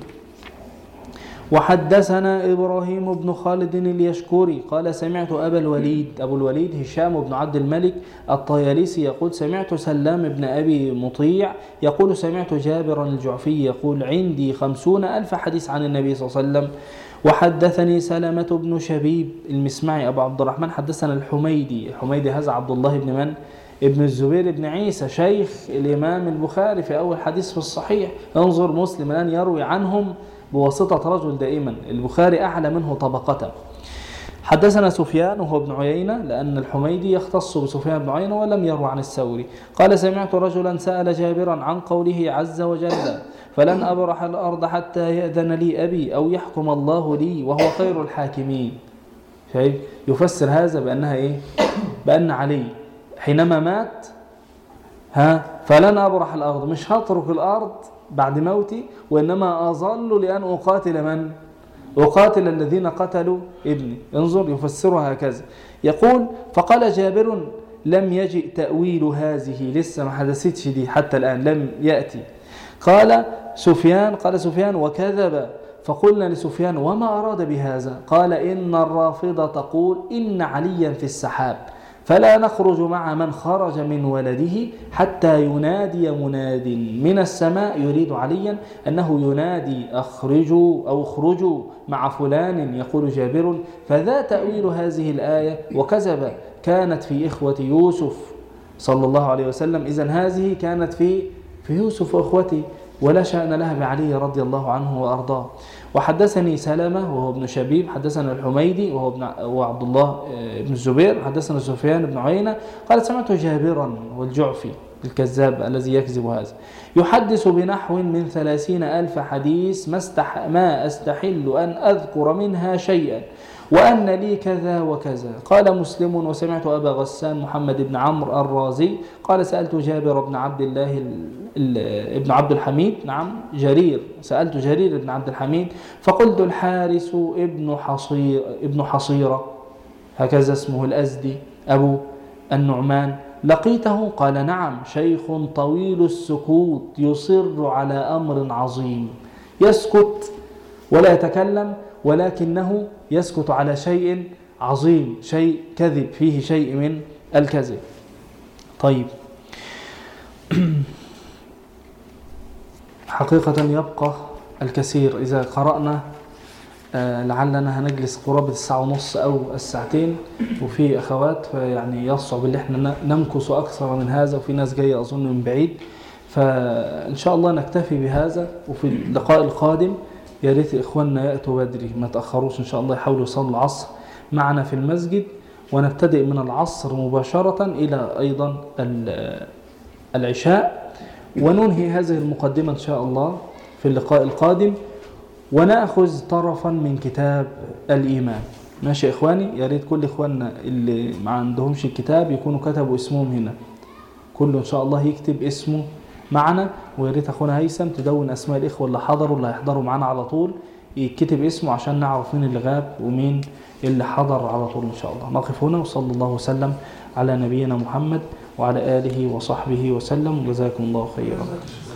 وحدثنا إبراهيم بن خالد اليشكري قال سمعت أبا الوليد أبو الوليد هشام بن عبد الملك الطيالسي يقول سمعت سلام بن أبي مطيع يقول سمعت جابر الجعفي يقول عندي خمسون ألف حديث عن النبي صلى الله عليه وسلم. وحدثني سلمة بن شبيب المسمعي أبو عبد الرحمن حدثنا الحميدي. الحميدي هذا عبد الله بن من؟ ابن الزبير بن عيسى شيخ الإمام البخاري في أول حديث في الصحيح. انظر مسلم الآن يروي عنهم بواسطة رجل دائما، البخاري أعلى منه طبقة. حدثنا سفيان وهو ابن عيينة لأن الحميدي يختص بسفيان بن عيينة ولم يروي عن الثوري قال سمعت رجلا سأل جابرا عن قوله عز وجل فلن أبرح الأرض حتى يأذن لي أبي أو يحكم الله لي وهو خير الحاكمين. شايف يفسر هذا بأنها إيه؟ بأن علي حينما مات ها فلن أبرح الأرض، مش هترك الأرض بعد موتي وإنما أظل لأن أقاتل من؟ أقاتل الذين قتلوا ابني. انظر يفسرها هكذا. يقول فقال جابر لم يجئ تأويل هذه، لسه ما حدثتش دي حتى الآن لم يأتي. قال سفيان قال سفيان وكذب. فقلنا لسفيان وما أراد بهذا؟ قال إن الرافضة تقول إن عليا في السحاب فلا نخرج مع من خرج من ولده حتى ينادي مناد من السماء يريد عليا أنه ينادي أخرجوا أو اخرجوا مع فلان. يقول جابر فذا تأويل هذه الآية وكذب كانت في إخوة يوسف صلى الله عليه وسلم. إذن هذه كانت في في يوسف وإخوته ولا شأن لها بعلي رضي الله عنه وأرضاه. وحدثني سلمة وهو ابن شبيب حدثنا الحميدي وهو ابن وعبد الله ابن الزبير حدثنا سفيان بن عيينة قال سمعت جابرا والجعفي الكذاب الذي يكذب هذا يحدث بنحو من ثلاثين ألف حديث ما, استح ما أستحل أن أذكر منها شيئا وأن لي كذا وكذا. قال مسلم وسمعت أبا غسان محمد بن عمرو الرازي قال سألت جابر بن عبد الله ابن عبد الحميد نعم جرير سألت جرير بن عبد الحميد فقلت الحارس ابن حصير ابن حصيرة هكذا اسمه الأزدي أبو النعمان لقيته؟ قال نعم شيخ طويل السكوت يصر على أمر عظيم، يسكت ولا يتكلم ولكنه يسكت على شيء عظيم، شيء كذب فيه شيء من الكذب. طيب حقيقة يبقى الكثير إذا قرأنا آه لعلنا هنجلس قرابة الساعة ونص أو الساعتين، وفي أخوات يعني يصعب اللي احنا نمكس أكثر من هذا، وفي ناس جاية أظن من بعيد، فإن شاء الله نكتفي بهذا. وفي اللقاء القادم يا ريت إخواننا يأتوا بدري ما تأخروش إن شاء الله، يحاولوا يصلوا العصر معنا في المسجد، ونبتدئ من العصر مباشرة إلى أيضا العشاء، وننهي هذه المقدمة إن شاء الله في اللقاء القادم، ونأخذ طرفا من كتاب الإيمان. ماشي يا إخواني؟ يا ريت كل إخواننا اللي ما عندهمش الكتاب يكونوا كتبوا اسمهم هنا، كله إن شاء الله يكتب اسمه معنا. ويا ريت أخونا هيثم تدون أسماء الإخوة اللي حضروا اللي هيحضروا معنا على طول، يكتب اسمه عشان نعرف مين اللي غاب ومين اللي حضر على طول إن شاء الله. نقف هنا وصلى الله وسلم على نبينا محمد وعلى آله وصحبه وسلم، وجزاكم الله خيرا.